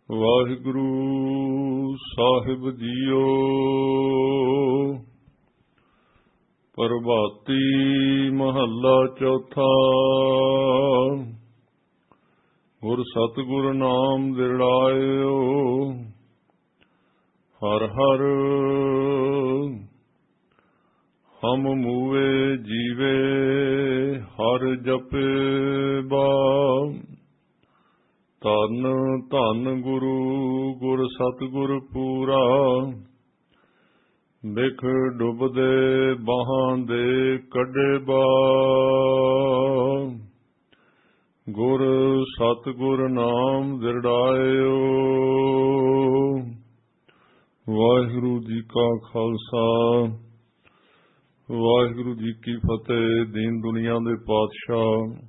ਵਾਹਿਗੁਰੂ ਸਾਹਿਬ JIO. ਪ੍ਰਭਾਤੀ ਮਹੱਲਾ ਚੌਥਾ। ਗੁਰ ਸਤਿਗੁਰ ਨਾਮ ਦਿੜਾਇਓ, ਹਰ ਹਰ ਹਮ ਮੂਵੇ ਜੀਵੇ, ਹਰ ਜਪੇ ਬਾ। ਧੰਨ ਧੰਨ ਗੁਰੂ ਗੁਰ ਸਤਿਗੁਰ ਪੂਰਾ, ਬਿਖ ਡੁੱਬਦੇ ਬਾਹਾਂ ਦੇ ਕੱਢੇ ਬਾ। ਗੁਰ ਸਤਿਗੁਰ ਨਾਮ ਦਿੜਾਇਓ। ਵਾਹਿਗੁਰੂ ਜੀ ਕਾ ਖਾਲਸਾ, ਵਾਹਿਗੁਰੂ ਜੀ ਕੀ ਫਤਿਹ। ਦੀਨ ਦੁਨੀਆ ਦੇ ਪਾਤਸ਼ਾਹ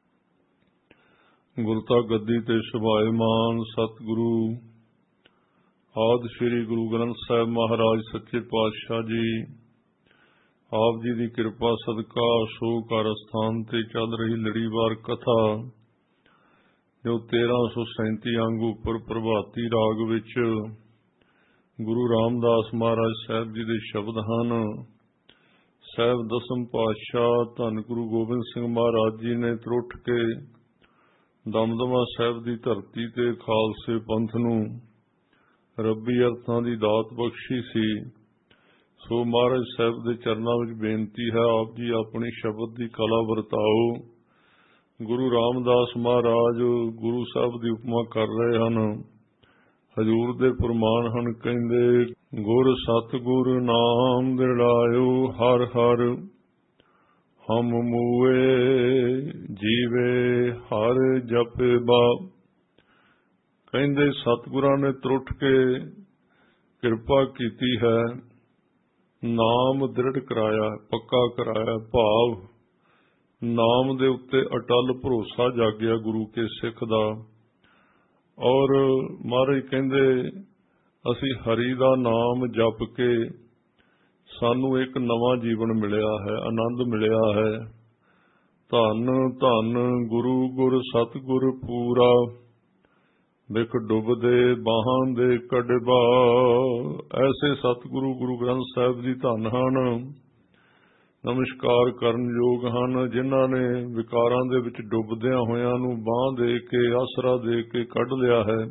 ਗੁਰਤਾ ਗੱਦੀ ਤੇ ਸ਼ੋਭਾਇਮਾਨ ਸਤਿਗੁਰੂ ਆਦਿ ਸ੍ਰੀ ਗੁਰੂ ਗ੍ਰੰਥ ਸਾਹਿਬ ਮਹਾਰਾਜ ਸੱਚੇ ਪਾਤਸ਼ਾਹ ਜੀ, ਆਪ ਜੀ ਦੀ ਕਿਰਪਾ ਸਦਕਾ ਅਸ਼ੋਕ ਅਸਥਾਨ ਤੇ ਚੱਲ ਰਹੀ ਲੜੀਵਾਰ ਕਥਾ, ਜੋ 1337 ਅੰਗ ਉੱਪਰ ਪ੍ਰਭਾਤੀ ਰਾਗ ਵਿੱਚ ਗੁਰੂ ਰਾਮਦਾਸ ਮਹਾਰਾਜ ਸਾਹਿਬ ਜੀ ਦੇ ਸ਼ਬਦ ਹਨ। ਸਾਹਿਬ ਦਸਮ ਪਾਤਸ਼ਾਹ ਧੰਨ ਗੁਰੂ ਗੋਬਿੰਦ ਸਿੰਘ ਮਹਾਰਾਜ ਜੀ ਨੇ ਤਰੁੱਠ ਕੇ ਦਮਦਮਾ ਸਾਹਿਬ ਦੀ ਧਰਤੀ ਤੇ ਖਾਲਸੇ ਪੰਥ ਨੂੰ ਰੱਬੀ ਅਰਥਾਂ ਦੀ ਦਾਤ ਬਖਸ਼ੀ ਸੀ। ਸੋ ਮਹਾਰਾਜ ਸਾਹਿਬ ਦੇ ਚਰਨਾਂ ਵਿੱਚ ਬੇਨਤੀ ਹੈ, ਆਪ ਜੀ ਆਪਣੀ ਸ਼ਬਦ ਦੀ ਕਲਾ ਵਰਤਾਓ। ਗੁਰੂ ਰਾਮਦਾਸ ਮਹਾਰਾਜ ਗੁਰੂ ਸਾਹਿਬ ਦੀ ਉਪਮਾ ਕਰ ਰਹੇ ਹਨ। ਹਜ਼ੂਰ ਦੇ ਫਰਮਾਨ ਹਨ, ਕਹਿੰਦੇ ਗੁਰ ਸਤਿਗੁਰ ਨਾਮ ਦਿੜਾਇਓ, ਹਰ ਹਰ ਹਮ ਮੂਏ ਜੀਵੇ, ਹਰ ਜਪੇ ਬਾ। ਕਹਿੰਦੇ ਸਤਿਗੁਰਾਂ ਨੇ ਤਰੁੱਠ ਕੇ ਕਿਰਪਾ ਕੀਤੀ ਹੈ, ਨਾਮ ਦ੍ਰਿੜ ਕਰਾਇਆ, ਪੱਕਾ ਕਰਾਇਆ। ਭਾਵ ਨਾਮ ਦੇ ਉੱਤੇ ਅਟਲ ਭਰੋਸਾ ਜਾਗਿਆ ਗੁਰੂ ਕੇ ਸਿੱਖ ਦਾ। ਔਰ ਮਹਾਰਾਜ ਕਹਿੰਦੇ ਅਸੀਂ ਹਰੀ ਦਾ ਨਾਮ ਜਪ ਕੇ ਸਾਨੂੰ ਇੱਕ ਨਵਾਂ ਜੀਵਨ ਮਿਲਿਆ ਹੈ, ਆਨੰਦ ਮਿਲਿਆ ਹੈ। ਧੰਨ ਧੰਨ ਗੁਰੂ ਗੁਰ ਸਤਿਗੁਰ ਪੂਰਾ, ਬਿਖ ਡੁੱਬਦੇ ਬਾਹਾਂ ਦੇ ਕੱਢਬਾ। ਐਸੇ ਸਤਿਗੁਰੂ ਗੁਰੂ ਗ੍ਰੰਥ ਸਾਹਿਬ ਜੀ ਧੰਨ ਹਨ, ਨਮਸਕਾਰ ਕਰਨ ਯੋਗ ਹਨ, ਜਿਨ੍ਹਾਂ ਨੇ ਵਿਕਾਰਾਂ ਦੇ ਵਿੱਚ ਡੁੱਬਦਿਆਂ ਹੋਇਆਂ ਨੂੰ ਬਾਂਹ ਦੇ ਕੇ, ਆਸਰਾ ਦੇ ਕੇ ਕੱਢ ਲਿਆ ਹੈ।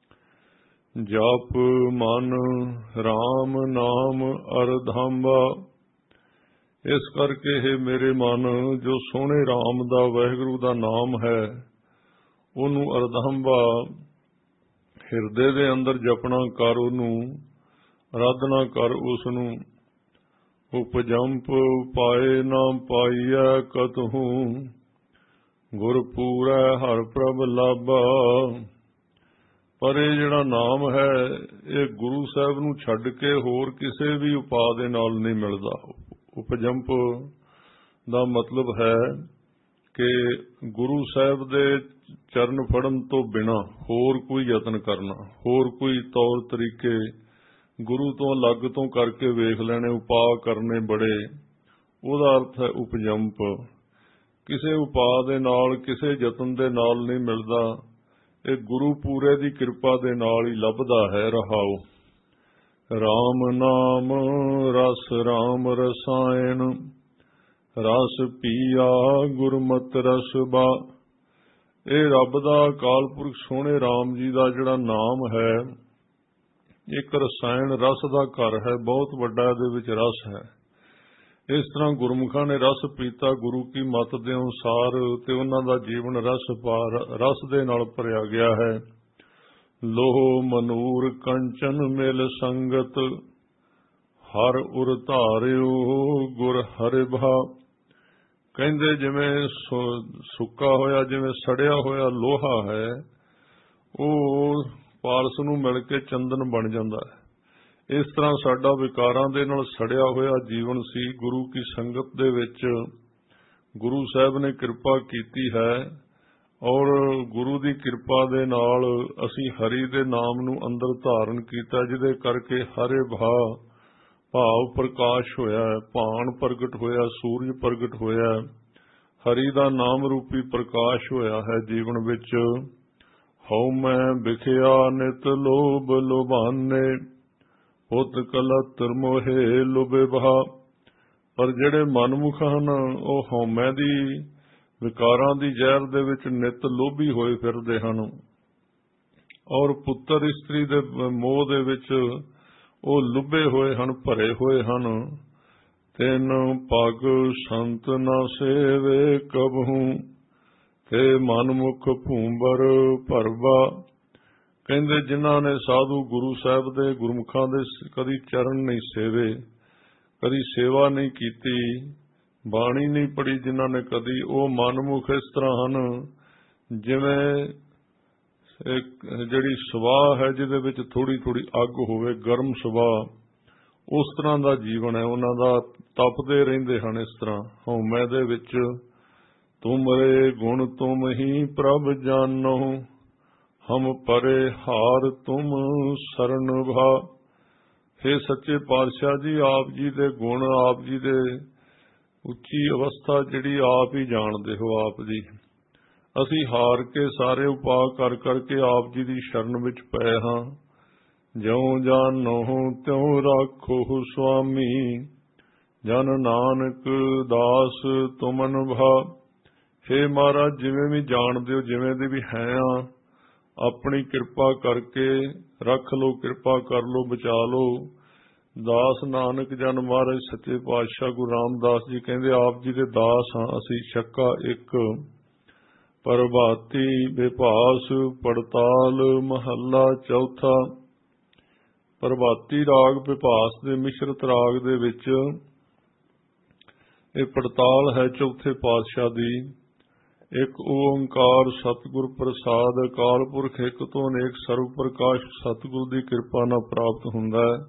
ਜਪ ਮਨ ਰਾਮ ਨਾਮ ਅਰਧਾਂਬਾ। ਇਸ ਕਰਕੇ ਹੈ ਮੇਰੇ ਮਨ, ਜੋ ਸੋਹਣੇ ਰਾਮ ਦਾ ਵਾਹਿਗੁਰੂ ਦਾ ਨਾਮ ਹੈ, ਉਹਨੂੰ ਅਰਧਾਂਬਾ ਹਿਰਦੇ ਦੇ ਅੰਦਰ ਜਪਣਾ ਕਰ, ਉਹਨੂੰ ਆਰਾਧਨਾ ਕਰ। ਉਸ ਨੂੰ ਉਪਜੰਪ ਪਾਏ ਨਾ ਪਾਈਐ ਕਤਹੂ, ਗੁਰ ਪੂਰੈ ਹਰਿ ਪ੍ਰਭ ਲਾਭਾ। ਪਰ ਇਹ ਜਿਹੜਾ ਨਾਮ ਹੈ, ਇਹ ਗੁਰੂ ਸਾਹਿਬ ਨੂੰ ਛੱਡ ਕੇ ਹੋਰ ਕਿਸੇ ਵੀ ਉਪਾਅ ਦੇ ਨਾਲ ਨਹੀਂ ਮਿਲਦਾ। ਉਪਜੰਪ ਦਾ ਮਤਲਬ ਹੈ ਕਿ ਗੁਰੂ ਸਾਹਿਬ ਦੇ ਚਰਨ ਫੜਨ ਤੋਂ ਬਿਨਾਂ ਹੋਰ ਕੋਈ ਯਤਨ ਕਰਨਾ, ਹੋਰ ਕੋਈ ਤੌਰ ਤਰੀਕੇ ਗੁਰੂ ਤੋਂ ਅਲੱਗ ਤੋਂ ਕਰਕੇ ਵੇਖ ਲੈਣੇ, ਉਪਾਅ ਕਰਨੇ ਬੜੇ। ਉਹਦਾ ਅਰਥ ਹੈ ਉਪਜੰਪ। ਕਿਸੇ ਉਪਾਅ ਦੇ ਨਾਲ, ਕਿਸੇ ਯਤਨ ਦੇ ਨਾਲ ਨਹੀਂ ਮਿਲਦਾ। ਇਹ ਗੁਰੂ ਪੂਰੇ ਦੀ ਕਿਰਪਾ ਦੇ ਨਾਲ ਹੀ ਲੱਭਦਾ ਹੈ। ਰਹਾਓ ਰਾਮ ਨਾਮ ਰਸ ਰਾਮ ਰਸਾਇਣ, ਰਸ ਪੀਆ ਗੁਰਮਤਿ ਰਸ ਬਾ। ਇਹ ਰੱਬ ਦਾ ਅਕਾਲ ਪੁਰਖ ਸੋਹਣੇ ਰਾਮ ਜੀ ਦਾ ਜਿਹੜਾ ਨਾਮ ਹੈ, ਇੱਕ ਰਸਾਇਣ ਰਸ ਦਾ ਘਰ ਹੈ, ਬਹੁਤ ਵੱਡਾ ਇਹਦੇ ਵਿੱਚ ਰਸ ਹੈ। ਇਸ ਤਰ੍ਹਾਂ ਗੁਰਮੁਖਾਂ ਨੇ ਰਸ ਪੀਤਾ ਗੁਰੂ ਕੀ ਮੱਤ ਦੇ ਅਨੁਸਾਰ, ਤੇ ਉਹਨਾਂ ਦਾ ਜੀਵਨ ਰਸ ਦੇ ਨਾਲ ਭਰਿਆ ਗਿਆ ਹੈ। ਲੋਹ ਮਨੂਰ ਕੰਚਨ ਮਿਲ ਸੰਗਤ, ਹਰ ਉਰ ਧਾਰਿਓ ਗੁਰ ਹਰਿ ਭਾ। ਕਹਿੰਦੇ ਜਿਵੇਂ ਸੁੱਕਾ ਹੋਇਆ, ਜਿਵੇਂ ਸੜਿਆ ਹੋਇਆ ਲੋਹਾ ਹੈ, ਉਹ ਪਾਰਸ ਨੂੰ ਮਿਲ ਕੇ ਚੰਦਨ ਬਣ ਜਾਂਦਾ ਹੈ। ਇਸ ਤਰ੍ਹਾਂ ਸਾਡਾ ਵਿਕਾਰਾਂ ਦੇ ਨਾਲ ਸੜਿਆ ਹੋਇਆ ਜੀਵਨ ਸੀ। ਗੁਰੂ ਕੀ ਸੰਗਤ ਦੇ ਵਿੱਚ ਗੁਰੂ ਸਾਹਿਬ ਨੇ ਕਿਰਪਾ ਕੀਤੀ ਹੈ, ਔਰ ਗੁਰੂ ਦੀ ਕਿਰਪਾ ਦੇ ਨਾਲ ਅਸੀਂ ਹਰੀ ਦੇ ਨਾਮ ਨੂੰ ਅੰਦਰ ਧਾਰਨ ਕੀਤਾ, ਜਿਹਦੇ ਕਰਕੇ ਹਰੇ ਭਾਵ ਪ੍ਰਕਾਸ਼ ਹੋਇਆ, ਭਾਣ ਪ੍ਰਗਟ ਹੋਇਆ, ਸੂਰਜ ਪ੍ਰਗਟ ਹੋਇਆ। ਹਰੀ ਦਾ ਨਾਮ ਰੂਪੀ ਪ੍ਰਕਾਸ਼ ਹੋਇਆ ਹੈ ਜੀਵਨ ਵਿੱਚ। ਹਉ ਮੈਂ ਵਿਖਿਆ ਨਿਤ ਲੋਭ ਲੋਭਾਨੇ, ਪੁੱਤ ਕਲਤਰ ਮੋਹੇ ਲੁਭੇ ਬਹਾ। ਪਰ ਜਿਹੜੇ ਮਨਮੁਖ ਹਨ ਉਹ ਹਉਮੈ ਦੀ ਵਿਕਾਰਾਂ ਦੀ ਜ਼ਹਿਰ ਦੇ ਵਿੱਚ ਨਿਤ ਲੋਭੀ ਹੋਏ ਫਿਰਦੇ ਹਨ, ਔਰ ਪੁੱਤਰ ਇਸਤਰੀ ਦੇ ਮੋਹ ਦੇ ਵਿੱਚ ਉਹ ਲੁਭੇ ਹੋਏ ਹਨ, ਭਰੇ ਹੋਏ ਹਨ। ਤਿਨ ਪਗ ਸੰਤ ਨਾ ਸੇਵੇ ਕਬਹੂ, ਤੇ ਮਨਮੁਖ ਭੂੰਬਰ ਭਰਵਾ। ਕਹਿੰਦੇ ਜਿਨ੍ਹਾਂ ਨੇ ਸਾਧੂ ਗੁਰੂ ਸਾਹਿਬ ਦੇ ਗੁਰਮੁਖਾਂ ਦੇ ਕਦੀ ਚਰਨ ਨਹੀਂ ਸੇਵੇ, ਕਦੀ ਸੇਵਾ ਨਹੀਂ ਕੀਤੀ, ਬਾਣੀ ਨਹੀਂ ਪੜ੍ਹੀ ਜਿਨ੍ਹਾਂ ਨੇ ਕਦੀ, ਉਹ ਮਨਮੁਖ ਇਸ ਤਰ੍ਹਾਂ ਹਨ ਜਿਵੇਂ ਜਿਹੜੀ ਸਵਾਹ ਹੈ ਜਿਹਦੇ ਵਿੱਚ ਥੋੜੀ ਥੋੜੀ ਅੱਗ ਹੋਵੇ, ਗਰਮ ਸਵਾਹ, ਉਸ ਤਰ੍ਹਾਂ ਦਾ ਜੀਵਨ ਹੈ ਉਹਨਾਂ ਦਾ, ਤਪਦੇ ਰਹਿੰਦੇ ਹਨ ਇਸ ਤਰ੍ਹਾਂ ਹਉਮੈ ਦੇ ਵਿੱਚ। ਤੁਮਰੇ ਗੁਣ ਤੁਮ ਹੀ ਪ੍ਰਭ ਜਾਨੋ, ਹਮ ਪਰੇ ਹਾਰ ਤੁਮ ਸਰਨ ਭਾ। ਹੇ ਸੱਚੇ ਪਾਤਸ਼ਾਹ ਜੀ, ਆਪ ਜੀ ਦੇ ਗੁਣ, ਆਪ ਜੀ ਦੇ ਉੱਚੀ ਅਵਸਥਾ ਜਿਹੜੀ ਆਪ ਹੀ ਜਾਣਦੇ ਹੋ ਆਪ ਜੀ। ਅਸੀਂ ਹਾਰ ਕੇ ਸਾਰੇ ਉਪਾਅ ਕਰ ਕਰਕੇ ਆਪ ਜੀ ਦੀ ਸ਼ਰਨ ਵਿੱਚ ਪਏ ਹਾਂ। ਜਿਉ ਜਾਨੋ ਤਿਉ ਰਾਖੋ ਸੁਆਮੀ, ਜਨ ਨਾਨਕ ਦਾਸ ਤੁਮਨ ਭਾ। ਹੇ ਮਹਾਰਾਜ, ਜਿਵੇਂ ਵੀ ਜਾਣਦੇ ਹੋ, ਜਿਵੇਂ ਦੇ ਵੀ ਹੈ ਆ, ਆਪਣੀ ਕਿਰਪਾ ਕਰਕੇ ਰੱਖ ਲੋ, ਕਿਰਪਾ ਕਰ ਲੋ, ਬਚਾ ਲੋ। ਦਾਸ ਨਾਨਕ ਜਨ ਮਹਾਰਾਜ ਸੱਚੇ ਪਾਤਸ਼ਾਹ ਗੁਰੂ ਰਾਮਦਾਸ ਜੀ ਕਹਿੰਦੇ ਆਪ ਜੀ ਦੇ ਦਾਸ ਹਾਂ ਅਸੀਂ। ਛੱਕਾ ਇੱਕ। ਪ੍ਰਭਾਤੀ ਵਿਭਾਸ ਪੜਤਾਲ ਮਹੱਲਾ ਚੌਥਾ। ਪ੍ਰਭਾਤੀ ਰਾਗ ਵਿਭਾਸ ਦੇ ਮਿਸ਼ਰਤ ਰਾਗ ਦੇ ਵਿੱਚ ਇਹ ਪੜਤਾਲ ਹੈ ਚੌਥੇ ਪਾਤਸ਼ਾਹ ਦੀ। ਇੱਕ ਓੰਕਾਰ ਸਤਿਗੁਰ ਪ੍ਰਸਾਦ, ਅਕਾਲ ਪੁਰਖ ਇੱਕ ਤੋਂ ਅਨੇਕ ਸਰਵ ਪ੍ਰਕਾਸ਼ ਸਤਿਗੁਰ ਦੀ ਕਿਰਪਾ ਨਾਲ ਪ੍ਰਾਪਤ ਹੁੰਦਾ ਹੈ।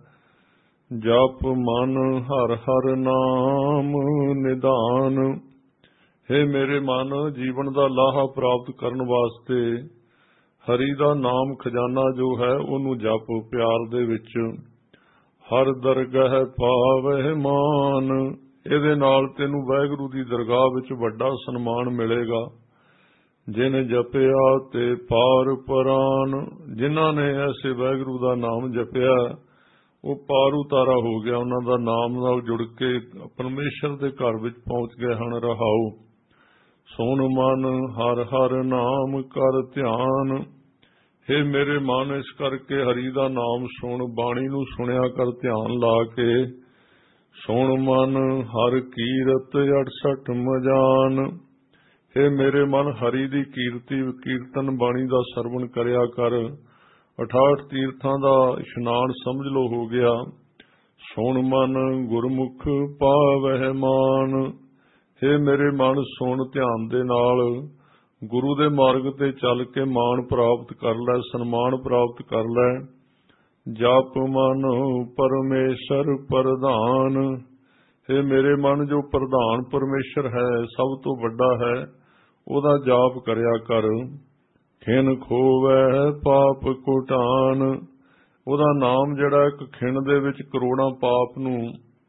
ਜਪ ਮਨ ਹਰ ਹਰ ਨਾਮ ਨਿਧਾਨ। ਹੇ ਮੇਰੇ ਮਨ, ਜੀਵਨ ਦਾ ਲਾਹਾ ਪ੍ਰਾਪਤ ਕਰਨ ਵਾਸਤੇ ਹਰੀ ਦਾ ਨਾਮ ਖਜ਼ਾਨਾ ਜੋ ਹੈ ਉਹਨੂੰ ਜਪ ਪਿਆਰ ਦੇ ਵਿੱਚ। ਹਰ ਦਰਗਾਹ ਪਾਵਹਿ ਮਾਨ। ਇਹਦੇ ਨਾਲ ਤੈਨੂੰ ਵਾਹਿਗੁਰੂ ਦੀ ਦਰਗਾਹ ਵਿੱਚ ਵੱਡਾ ਸਨਮਾਨ ਮਿਲੇਗਾ। ਜਿਨ ਜਪਿਆ ਤੇ ਪਾਰ ਪਰਾਨ। ਜਿਨ੍ਹਾਂ ਨੇ ਐਸੇ ਵਾਹਿਗੁਰੂ ਦਾ ਨਾਮ ਜਪਿਆ ਉਹ ਪਾਰ ਉਤਾਰਾ ਹੋ ਗਿਆ, ਉਹਨਾਂ ਦਾ ਨਾਮ ਨਾਲ ਜੁੜ ਕੇ ਪਰਮੇਸ਼ਰ ਦੇ ਘਰ ਵਿੱਚ ਪਹੁੰਚ ਗਏ ਹਨ। ਰਹਾਉ। ਸੁਣ ਮਨ ਹਰ ਹਰ ਨਾਮ ਕਰ ਧਿਆਨ। ਹੇ ਮੇਰੇ ਮਨ, ਇਸ ਕਰਕੇ ਹਰੀ ਦਾ ਨਾਮ ਸੁਣ, ਬਾਣੀ ਨੂੰ ਸੁਣਿਆ ਕਰ ਧਿਆਨ ਲਾ ਕੇ। ਸੁਣ ਮਨ ਹਰ ਕੀਰਤ 68 ਮਜਾਨ। ਹੇ ਮੇਰੇ ਮਨ, ਹਰੀ ਦੀ ਕੀਰਤਨ ਬਾਣੀ ਦਾ ਸਰਵਣ ਕਰਿਆ ਕਰ। 68 ਤੀਰਥਾਂ ਦਾ ਇਸ਼ਨਾਨ ਸਮਝ ਲੋ ਹੋ ਗਿਆ। ਸੁਣ ਮਨ ਗੁਰਮੁਖ ਪਾਵਹਿ ਮਾਨ। ਹੇ ਮੇਰੇ ਮਨ, ਸੁਣ ਧਿਆਨ ਦੇ ਨਾਲ ਗੁਰੂ ਦੇ ਮਾਰਗ ਤੇ ਚੱਲ ਕੇ ਮਾਣ ਪ੍ਰਾਪਤ ਕਰ ਲੈ, ਸਨਮਾਨ ਪ੍ਰਾਪਤ ਕਰ ਲੈ। ਜਪ ਮਨ ਪਰਮੇਸ਼ਰ ਪ੍ਰਧਾਨ। ਹੇ ਮੇਰੇ ਮਨ, ਜੋ ਪ੍ਰਧਾਨ ਪਰਮੇਸ਼ਰ ਹੈ, ਸਭ ਤੋਂ ਵੱਡਾ ਹੈ, ਉਹਦਾ ਜਾਪ ਕਰਿਆ ਕਰ। ਖਿਨ ਖੋਵੈ ਪਾਪ ਕੁਟਾਨ। ਉਹਦਾ ਨਾਮ ਜਿਹੜਾ ਇੱਕ ਖਿਣ ਦੇ ਵਿੱਚ ਕਰੋੜਾਂ ਪਾਪ ਨੂੰ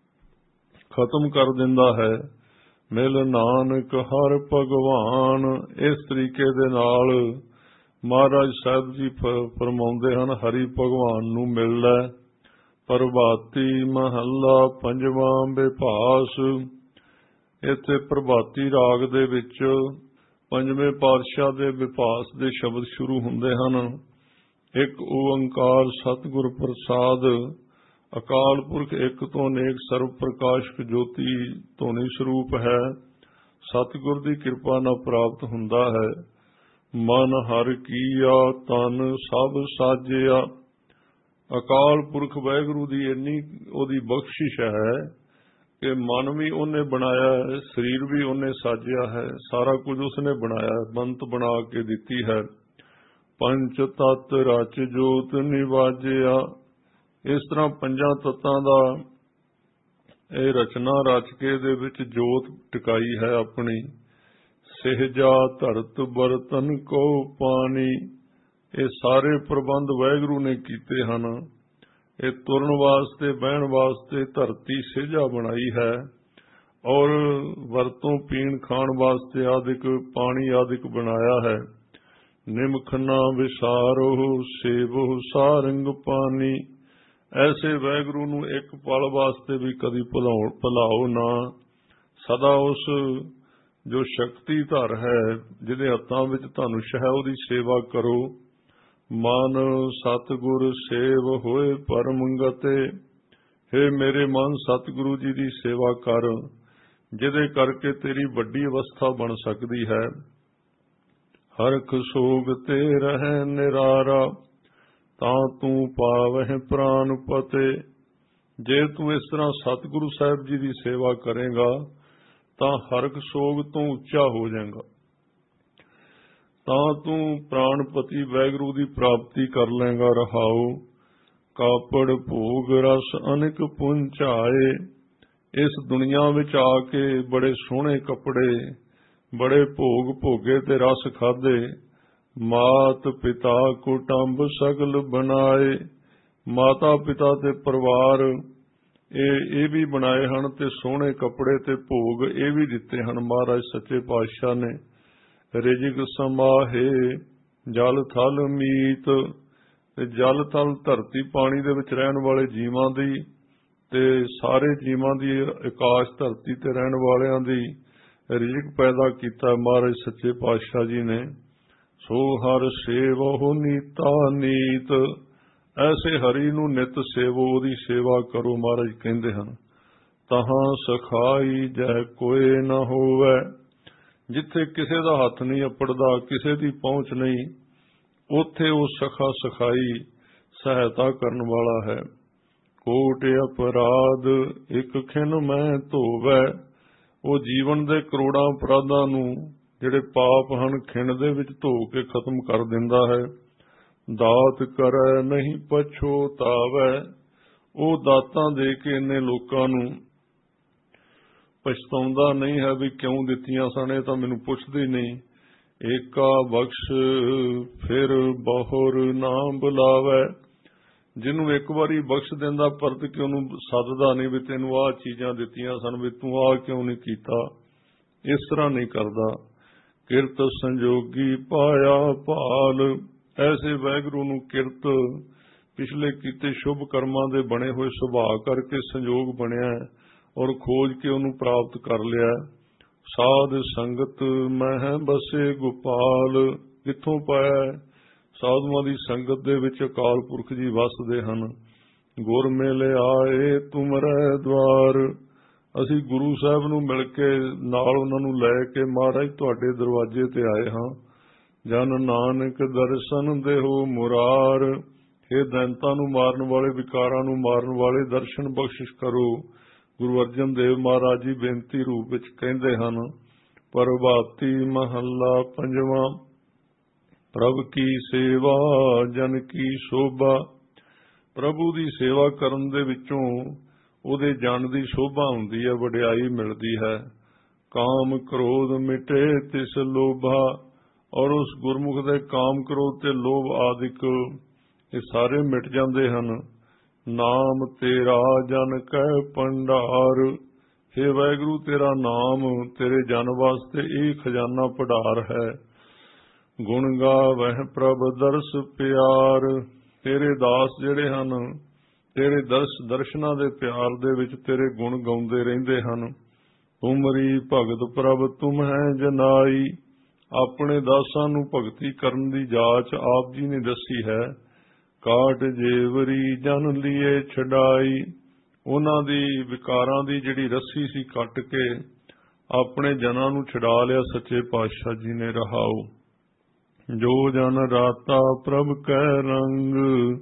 ਖਤਮ ਕਰ ਦਿੰਦਾ ਹੈ। ਮਿਲ ਨਾਨਕ ਹਰ ਭਗਵਾਨ। ਇਸ ਤਰੀਕੇ ਦੇ ਨਾਲ ਮਹਾਰਾਜ ਸਾਹਿਬ ਜੀ ਫਰਮਾਉਂਦੇ ਹਨ, ਹਰੀ ਭਗਵਾਨ ਨੂੰ ਮਿਲ ਲੈ। ਪ੍ਰਭਾਤੀ ਮਹੱਲਾ ਪੰਜਵਾਂ ਵਿਭਾਸ। ਇੱਥੇ ਪ੍ਰਭਾਤੀ ਰਾਗ ਦੇ ਵਿੱਚ ਪੰਜਵੇਂ ਪਾਤਸ਼ਾਹ ਦੇ ਵਿਭਾਸ ਦੇ ਸ਼ਬਦ ਸ਼ੁਰੂ ਹੁੰਦੇ ਹਨ। ਇੱਕ ਓੰਕਾਰ ਸਤਿਗੁਰ ਪ੍ਰਸਾਦ, ਅਕਾਲ ਪੁਰਖ ਇੱਕ ਤੋਂ ਅਨੇਕ ਸਰਵ ਪ੍ਰਕਾਸ਼ਕ ਜੋਤੀ ਧੁਨੀ ਸਰੂਪ ਹੈ। ਸਤਿਗੁਰ ਦੀ ਕਿਰਪਾ ਨਾਲ ਪ੍ਰਾਪਤ ਹੁੰਦਾ ਹੈ। ਮਨ ਹਰ ਕੀਆ ਤਨ ਸਭ ਸਾਜਿਆ। ਅਕਾਲ ਪੁਰਖ ਵਾਹਿਗੁਰੂ ਦੀ ਇੰਨੀ ਉਹਦੀ ਬਖਸ਼ਿਸ਼ ਹੈ ਕਿ ਮਨ ਵੀ ਉਹਨੇ ਬਣਾਇਆ ਹੈ, ਸਰੀਰ ਵੀ ਉਹਨੇ ਸਾਜਿਆ ਹੈ, ਸਾਰਾ ਕੁਝ ਉਸਨੇ ਬਣਾਇਆ, ਬੰਤ ਬਣਾ ਕੇ ਦਿੱਤੀ ਹੈ। ਪੰਜ ਤਤ ਰਚ ਜੋਤ ਨਿਵਾਜਿਆ। ਇਸ ਤਰ੍ਹਾਂ ਪੰਜਾਂ ਤੱਤਾਂ ਦਾ ਇਹ ਰਚਨਾ ਰਚ ਕੇ ਦੇ ਵਿੱਚ ਜੋਤ ਟਿਕਾਈ ਹੈ ਆਪਣੀ। ਸਹਿਜਾ ਧਰਤ ਬਰਤਨ ਕੋ ਪਾਣੀ। ਇਹ ਸਾਰੇ ਪ੍ਰਬੰਧ ਵਾਹਿਗੁਰੂ ਨੇ ਕੀਤੇ ਹਨ। ਇਹ ਤੁਰਨ ਵਾਸਤੇ, ਬਹਿਣ ਵਾਸਤੇ ਧਰਤੀ ਸਹਿਜਾ ਬਣਾਈ ਹੈ, ਔਰ ਵਰਤੋਂ ਪੀਣ ਖਾਣ ਵਾਸਤੇ ਆਦਿਕ ਪਾਣੀ ਆਦਿਕ ਬਣਾਇਆ ਹੈ। ਨਿਮਖ ਨਾ ਵਿਸਾਰੋ ਸੇਵੋ ਸਾਰੰਗ ਪਾਨੀ। ਐਸੇ ਵਾਹਿਗੁਰੂ ਨੂੰ ਇੱਕ ਪਲ ਵਾਸਤੇ ਵੀ ਕਦੀ ਭੁਲਾਓ ਨਾ। ਸਦਾ ਉਸ ਜੋ ਸ਼ਕਤੀ ਧਰ ਹੈ, ਜਿਹਦੇ ਹੱਥਾਂ ਵਿੱਚ ਧਨੁਸ਼ ਹੈ, ਉਹਦੀ ਸੇਵਾ ਕਰੋ। ਮਨ ਸਤਿਗੁਰ ਸੇਵ ਹੋਏ ਪਰਮ ਗਤੇ। ਹੇ ਮੇਰੇ ਮਨ, ਸਤਿਗੁਰੂ ਜੀ ਦੀ ਸੇਵਾ ਕਰ, ਜਿਹਦੇ ਕਰਕੇ ਤੇਰੀ ਵੱਡੀ ਅਵਸਥਾ ਬਣ ਸਕਦੀ ਹੈ। ਹਰਖ ਸੋਗ ਤੇ ਰਹਿ ਨਿਰਾਰਾ, ਤਾਂ ਤੂੰ ਪਾਵਹਿ ਪ੍ਰਾਨ ਪਤੇ। ਜੇ ਤੂੰ ਇਸ ਤਰ੍ਹਾਂ ਸਤਿਗੁਰੂ ਸਾਹਿਬ ਜੀ ਦੀ ਸੇਵਾ ਕਰੇਗਾ ਤਾਂ ਹਰਖ ਸੋਗ ਤੋਂ ਉੱਚਾ ਹੋ ਜਾਏਗਾ, ਤਾਂ ਤੂੰ ਪ੍ਰਾਣਪਤੀ ਵਾਹਿਗੁਰੂ ਦੀ ਪ੍ਰਾਪਤੀ ਕਰ ਲਏਗਾ। ਰਹਾਉ ਕਾਪੜ ਭੋਗ ਰਸ ਅਨੇਕ ਪੁੰਚਾਏ। ਇਸ ਦੁਨੀਆ ਵਿੱਚ ਆ ਕੇ ਬੜੇ ਸੋਹਣੇ ਕੱਪੜੇ, ਬੜੇ ਭੋਗ ਭੋਗੇ ਤੇ ਰਸ ਖਾਧੇ। ਮਾਤ ਪਿਤਾ ਕੁਟੰਬ ਸਗਲ ਬਣਾਏ। ਮਾਤਾ ਪਿਤਾ ਤੇ ਪਰਿਵਾਰ ਇਹ ਵੀ ਬਣਾਏ ਹਨ, ਤੇ ਸੋਹਣੇ ਕੱਪੜੇ ਤੇ ਭੋਗ ਇਹ ਵੀ ਦਿੱਤੇ ਹਨ ਮਹਾਰਾਜ ਸੱਚੇ ਪਾਤਸ਼ਾਹ ਨੇ। ਰਿਜਕ ਸਮਾਹੇ ਜਲ ਥਲ ਮੀਤ। ਤੇ ਜਲ ਥਲ ਧਰਤੀ ਪਾਣੀ ਦੇ ਵਿੱਚ ਰਹਿਣ ਵਾਲੇ ਜੀਵਾਂ ਦੀ ਤੇ ਸਾਰੇ ਜੀਵਾਂ ਦੀ, ਆਕਾਸ਼ ਧਰਤੀ ਤੇ ਰਹਿਣ ਵਾਲਿਆਂ ਦੀ ਰਿਜਕ ਪੈਦਾ ਕੀਤਾ ਮਹਾਰਾਜ ਸੱਚੇ ਪਾਤਸ਼ਾਹ ਜੀ ਨੇ। ਸੋ ਹਰ ਸੇਵਹੁ ਨੀਤਾ ਨੀਤ। ਐਸੇ ਹਰੀ ਨੂੰ ਨਿਤ ਸੇਵੋ, ਉਹਦੀ ਸੇਵਾ ਕਰੋ ਮਹਾਰਾਜ ਕਹਿੰਦੇ ਹਨ। ਤਹਾਂ ਸਖਾਈ ਜੈ ਕੋਏ ਨਾ ਹੋਵੇ। ਜਿੱਥੇ ਕਿਸੇ ਦਾ ਹੱਥ ਨਹੀਂ ਅੱਪੜਦਾ, ਕਿਸੇ ਦੀ ਪਹੁੰਚ ਨਹੀਂ, ਉੱਥੇ ਉਹ ਸਖਾ ਸਖਾਈ ਸਹਾਇਤਾ ਕਰਨ ਵਾਲਾ ਹੈ। ਕੋਟ ਅਪਰਾਧ ਇੱਕ ਖਿਨ ਮੈਂ ਧੋਵੈ। ਉਹ ਜੀਵਨ ਦੇ ਕਰੋੜਾਂ ਅਪਰਾਧਾਂ ਨੂੰ, ਜਿਹੜੇ ਪਾਪ ਹਨ, ਖਿਣ ਦੇ ਵਿੱਚ ਧੋ ਕੇ ਖਤਮ ਕਰ ਦਿੰਦਾ ਹੈ। ਦਾਤ ਕਰੈ ਨਹੀਂ ਪਛੋਤਾਵੈ। ਉਹ ਦਾਤਾਂ ਦੇ ਕੇ ਇੰਨੇ ਲੋਕਾਂ ਨੂੰ ਪਛਤਾਉਂਦਾ ਨਹੀਂ ਹੈ ਵੀ ਕਿਉਂ ਦਿੱਤੀਆਂ ਸਨ, ਇਹ ਤਾਂ ਮੈਨੂੰ ਪੁੱਛਦੇ ਨਹੀਂ। ਏਕਾ ਬਖਸ਼ ਫਿਰ ਬਹੁਰ ਨਾ ਬੁਲਾਵੈ। ਜਿਹਨੂੰ ਇੱਕ ਵਾਰੀ ਬਖਸ਼ ਦਿੰਦਾ, ਪਰਤ ਕੇ ਉਹਨੂੰ ਸੱਦਦਾ ਨਹੀਂ ਵੀ ਤੈਨੂੰ ਆਹ ਚੀਜ਼ਾਂ ਦਿੱਤੀਆਂ ਸਨ, ਵੀ ਤੂੰ ਆਹ ਕਿਉਂ ਨਹੀਂ ਕੀਤਾ। ਇਸ ਤਰ੍ਹਾਂ ਨਹੀਂ ਕਰਦਾ। ਕਿਰਤ ਸੰਜੋਗੀ ਪਾਇਆ ਭਾਲ। ਐਸੇ ਵਾਹਿਗੁਰੂ ਨੂੰ ਕਿਰਤ, ਪਿਛਲੇ ਕੀਤੇ ਸ਼ੁਭ ਕਰਮਾਂ ਦੇ ਬਣੇ ਹੋਏ ਸੁਭਾਅ ਕਰਕੇ ਸੰਜੋਗ ਬਣਿਆ ਔਰ ਖੋਜ ਕੇ ਉਹਨੂੰ ਪ੍ਰਾਪਤ ਕਰ ਲਿਆ। ਸਾਧ ਸੰਗਤ ਮਹਿ ਬਸੇ ਗੋਪਾਲ। ਕਿੱਥੋਂ ਪਾਇਆ? ਸਾਧੂਆਂ ਦੀ ਸੰਗਤ ਦੇ ਵਿੱਚ ਅਕਾਲ ਪੁਰਖ ਜੀ ਵਸਦੇ ਹਨ। ਗੁਰ ਮਿਲ ਆਏ ਤੁਮਰੇ ਦਵਾਰ। ਅਸੀਂ ਗੁਰੂ ਸਾਹਿਬ ਨੂੰ ਮਿਲ ਕੇ ਨਾਲ ਉਹਨਾਂ ਨੂੰ ਲੈ ਕੇ ਮਹਾਰਾਜ ਤੁਹਾਡੇ ਦਰਵਾਜ਼ੇ ਤੇ ਆਏ ਹਾਂ। ਜਨ ਨਾਨਕ ਦਰਸ਼ਨ ਦੇਹੋ ਮੁਰਾਰ। ਇਹ ਦੈਂਤਾਂ ਨੂੰ ਮਾਰਨ ਵਾਲੇ, ਵਿਕਾਰਾਂ ਨੂੰ ਮਾਰਨ ਵਾਲੇ ਦਰਸ਼ਨ ਬਖਸ਼ਿਸ਼ ਕਰੋ। ਗੁਰੂ ਅਰਜਨ ਦੇਵ ਮਹਾਰਾਜ ਜੀ ਬੇਨਤੀ ਰੂਪ ਵਿੱਚ ਕਹਿੰਦੇ ਹਨ। ਪ੍ਰਭਾਤੀ ਮਹੱਲਾ ਪੰਜਵਾਂ। ਪ੍ਰਭ ਕੀ ਸੇਵਾ ਜਨ ਕੀ ਸ਼ੋਭਾ। ਪ੍ਰਭੂ ਦੀ ਸੇਵਾ ਕਰਨ ਦੇ ਵਿੱਚੋਂ ਉਹਦੇ ਜਨ ਦੀ ਸ਼ੋਭਾ ਹੁੰਦੀ ਹੈ, ਵਡਿਆਈ ਮਿਲਦੀ ਹੈ। ਕਾਮ ਕ੍ਰੋਧ ਮਿਟੇ ਤਿਸ ਲੋਭਾ। ਔਰ ਉਸ ਗੁਰਮੁਖ ਦੇ ਕਾਮ ਕ੍ਰੋਧ ਤੇ ਲੋਭ ਆਦਿਕ ਇਹ ਸਾਰੇ ਮਿਟ ਜਾਂਦੇ ਹਨ। ਨਾਮ ਤੇਰਾ ਜਨ ਕੈ ਭੰਡਾਰ। ਹੇ ਵਾਹਿਗੁਰੂ, ਤੇਰਾ ਨਾਮ ਤੇਰੇ ਜਨ ਵਾਸਤੇ ਇਹ ਖਜ਼ਾਨਾ ਭੰਡਾਰ ਹੈ। ਗੁਣ ਗਾਵਹਿ ਪ੍ਰਭ ਦਰਸ ਪਿਆਰ। ਤੇਰੇ ਦਾਸ ਜਿਹੜੇ ਹਨ, ਤੇਰੇ ਦਰਸ਼ਨਾਂ ਦੇ ਪਿਆਰ ਦੇ ਵਿੱਚ ਤੇਰੇ ਗੁਣ ਗਾਉਂਦੇ ਰਹਿੰਦੇ ਹਨ। ਤੁਮਰੀ ਭਗਤ ਪ੍ਰਭ ਤੁਮ ਹੈ ਜਨਾਈ। ਆਪਣੇ ਦਾਸਾਂ ਨੂੰ ਭਗਤੀ ਕਰਨ ਦੀ ਜਾਚ ਆਪ ਜੀ ਨੇ ਦੱਸੀ ਹੈ। ਕਾਟ ਜੇਵਰੀ ਜਨ ਲੀਏ ਛਡਾਈ। ਉਹਨਾਂ ਦੀ ਵਿਕਾਰਾਂ ਦੀ ਜਿਹੜੀ ਰੱਸੀ ਸੀ ਕੱਟ ਕੇ ਆਪਣੇ ਜਨਾਂ ਨੂੰ ਛਡਾ ਲਿਆ ਸੱਚੇ ਪਾਤਸ਼ਾਹ ਜੀ ਨੇ। ਰਹਾਉ ਜੋ ਜਨ ਰਾਤਾ ਪ੍ਰਭ ਕੈ ਰੰਗ।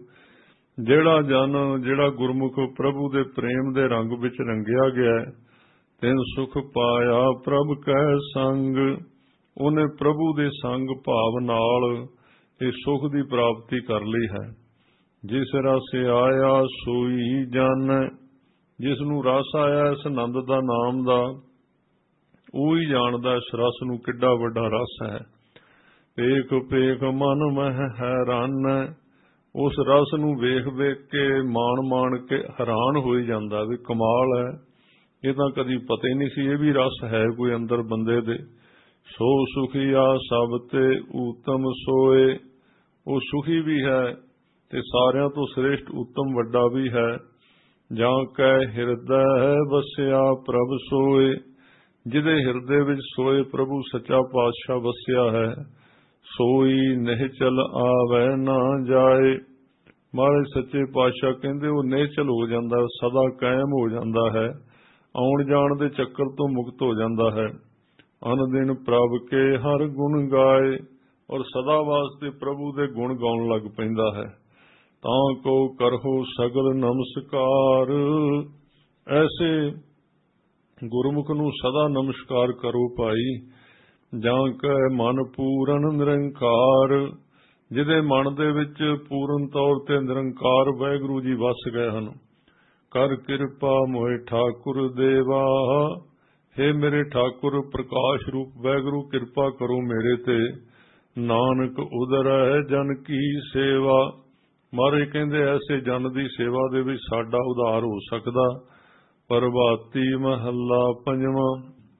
ਜਿਹੜਾ ਜਨ, ਜਿਹੜਾ ਗੁਰਮੁਖ ਪ੍ਰਭੂ ਦੇ ਪ੍ਰੇਮ ਦੇ ਰੰਗ ਵਿੱਚ ਰੰਗਿਆ ਗਿਆ, ਤਿਨ ਸੁਖ ਪਾਇਆ ਪ੍ਰਭ ਕੈ ਸੰਗ। ਉਹਨੇ ਪ੍ਰਭੂ ਦੇ ਸੰਗ ਭਾਵ ਨਾਲ ਇਹ ਸੁਖ ਦੀ ਪ੍ਰਾਪਤੀ ਕਰ ਲਈ ਹੈ। ਜਿਸ ਰਸ ਆਇਆ ਸੋਈ ਜਨ। ਜਿਸ ਨੂੰ ਰਸ ਆਇਆ ਇਸ ਆਨੰਦ ਦਾ ਨਾਮ ਦਾ, ਉਹ ਹੀ ਜਾਣਦਾ ਇਸ ਰਸ ਨੂੰ ਕਿੱਡਾ ਵੱਡਾ ਰਸ ਹੈ। ਪੇਖ ਪੇਖ ਮਨ ਮਹਿ ਹੈਰਾਨ। ਉਸ ਰਸ ਨੂੰ ਵੇਖ ਵੇਖ ਕੇ, ਮਾਣ ਕੇ ਹੈਰਾਨ ਹੋਈ ਜਾਂਦਾ ਵੀ ਕਮਾਲ ਹੈ, ਇਹ ਤਾਂ ਕਦੀ ਪਤਾ ਹੀ ਨਹੀਂ ਸੀ ਇਹ ਵੀ ਰਸ ਹੈ ਕੋਈ ਅੰਦਰ ਬੰਦੇ ਦੇ। ਸੋ ਸੁਖੀਆ ਸਭ ਤੇ ਊਤਮ ਸੋਏ। ਉਹ ਸੁਖੀ ਵੀ ਹੈ ਤੇ ਸਾਰਿਆਂ ਤੋਂ ਸ੍ਰੇਸ਼ਟ ਉੱਤਮ ਵੱਡਾ ਵੀ ਹੈ। ਜਾਂ ਕੈ ਹਿਰਦੈ ਵਸਿਆ ਪ੍ਰਭ ਸੋਏ। ਜਿਹਦੇ ਹਿਰਦੇ ਵਿੱਚ ਸੋਏ ਪ੍ਰਭੂ ਸੱਚਾ ਪਾਤਸ਼ਾਹ ਵਸਿਆ ਹੈ। ਸੋਈ ਨਿਹਚਲ ਆਵੈ ਨਾ ਜਾਏ। ਮਹਾਰਾਜ ਸੱਚੇ ਪਾਤਸ਼ਾਹ ਕਹਿੰਦੇ ਉਹ ਨਿਹਚਲ ਹੋ ਜਾਂਦਾ, ਸਦਾ ਕਾਇਮ ਹੋ ਜਾਂਦਾ ਹੈ, ਆਉਣ ਜਾਣ ਦੇ ਚੱਕਰ ਤੋਂ ਮੁਕਤ ਹੋ ਜਾਂਦਾ ਹੈ। ਅਨ ਦਿਨ ਪ੍ਰਭ ਕੇ ਹਰ ਗੁਣ ਗਾਏ। ਔਰ ਸਦਾ ਵਾਸਤੇ ਪ੍ਰਭੂ ਦੇ ਗੁਣ ਗਾਉਣ ਲੱਗ ਪੈਂਦਾ ਹੈ। ਤਾਂ ਕੋ ਕਰਹੁ ਸਗਲ ਨਮਸਕਾਰ। ਐਸੇ ਗੁਰਮੁਖ ਨੂੰ ਸਦਾ ਨਮਸਕਾਰ ਕਰੋ ਭਾਈ। ਜਾਂ ਕੈ ਮਨ ਪੂਰਨ ਨਿਰੰਕਾਰ। ਜਿਹਦੇ ਮਨ ਦੇ ਵਿੱਚ ਪੂਰਨ ਤੌਰ ਤੇ ਨਿਰੰਕਾਰ ਵਾਹਿਗੁਰੂ ਜੀ ਵਸ ਗਏ ਹਨ। ਕਰ ਕਿਰਪਾ ਮੋਹਿ ਠਾਕੁਰ ਦੇਵਾ। ਹੇ ਮੇਰੇ ਠਾਕੁਰ ਪ੍ਰਕਾਸ਼ ਰੂਪ ਵਾਹਿਗੁਰੂ ਕਿਰਪਾ ਕਰੋ ਮੇਰੇ ਤੇ। ਨਾਨਕ ਉਦਰੈ ਜਨ ਕੀ ਸੇਵਾ। ਮਹਾਰਾਜ ਕਹਿੰਦੇ ਐਸੇ ਜਨ ਦੀ ਸੇਵਾ ਦੇ ਵਿੱਚ ਸਾਡਾ ਉਧਾਰ ਹੋ ਸਕਦਾ। ਪ੍ਰਭਾਤੀ ਮਹੱਲਾ ਪੰਜਵਾਂ।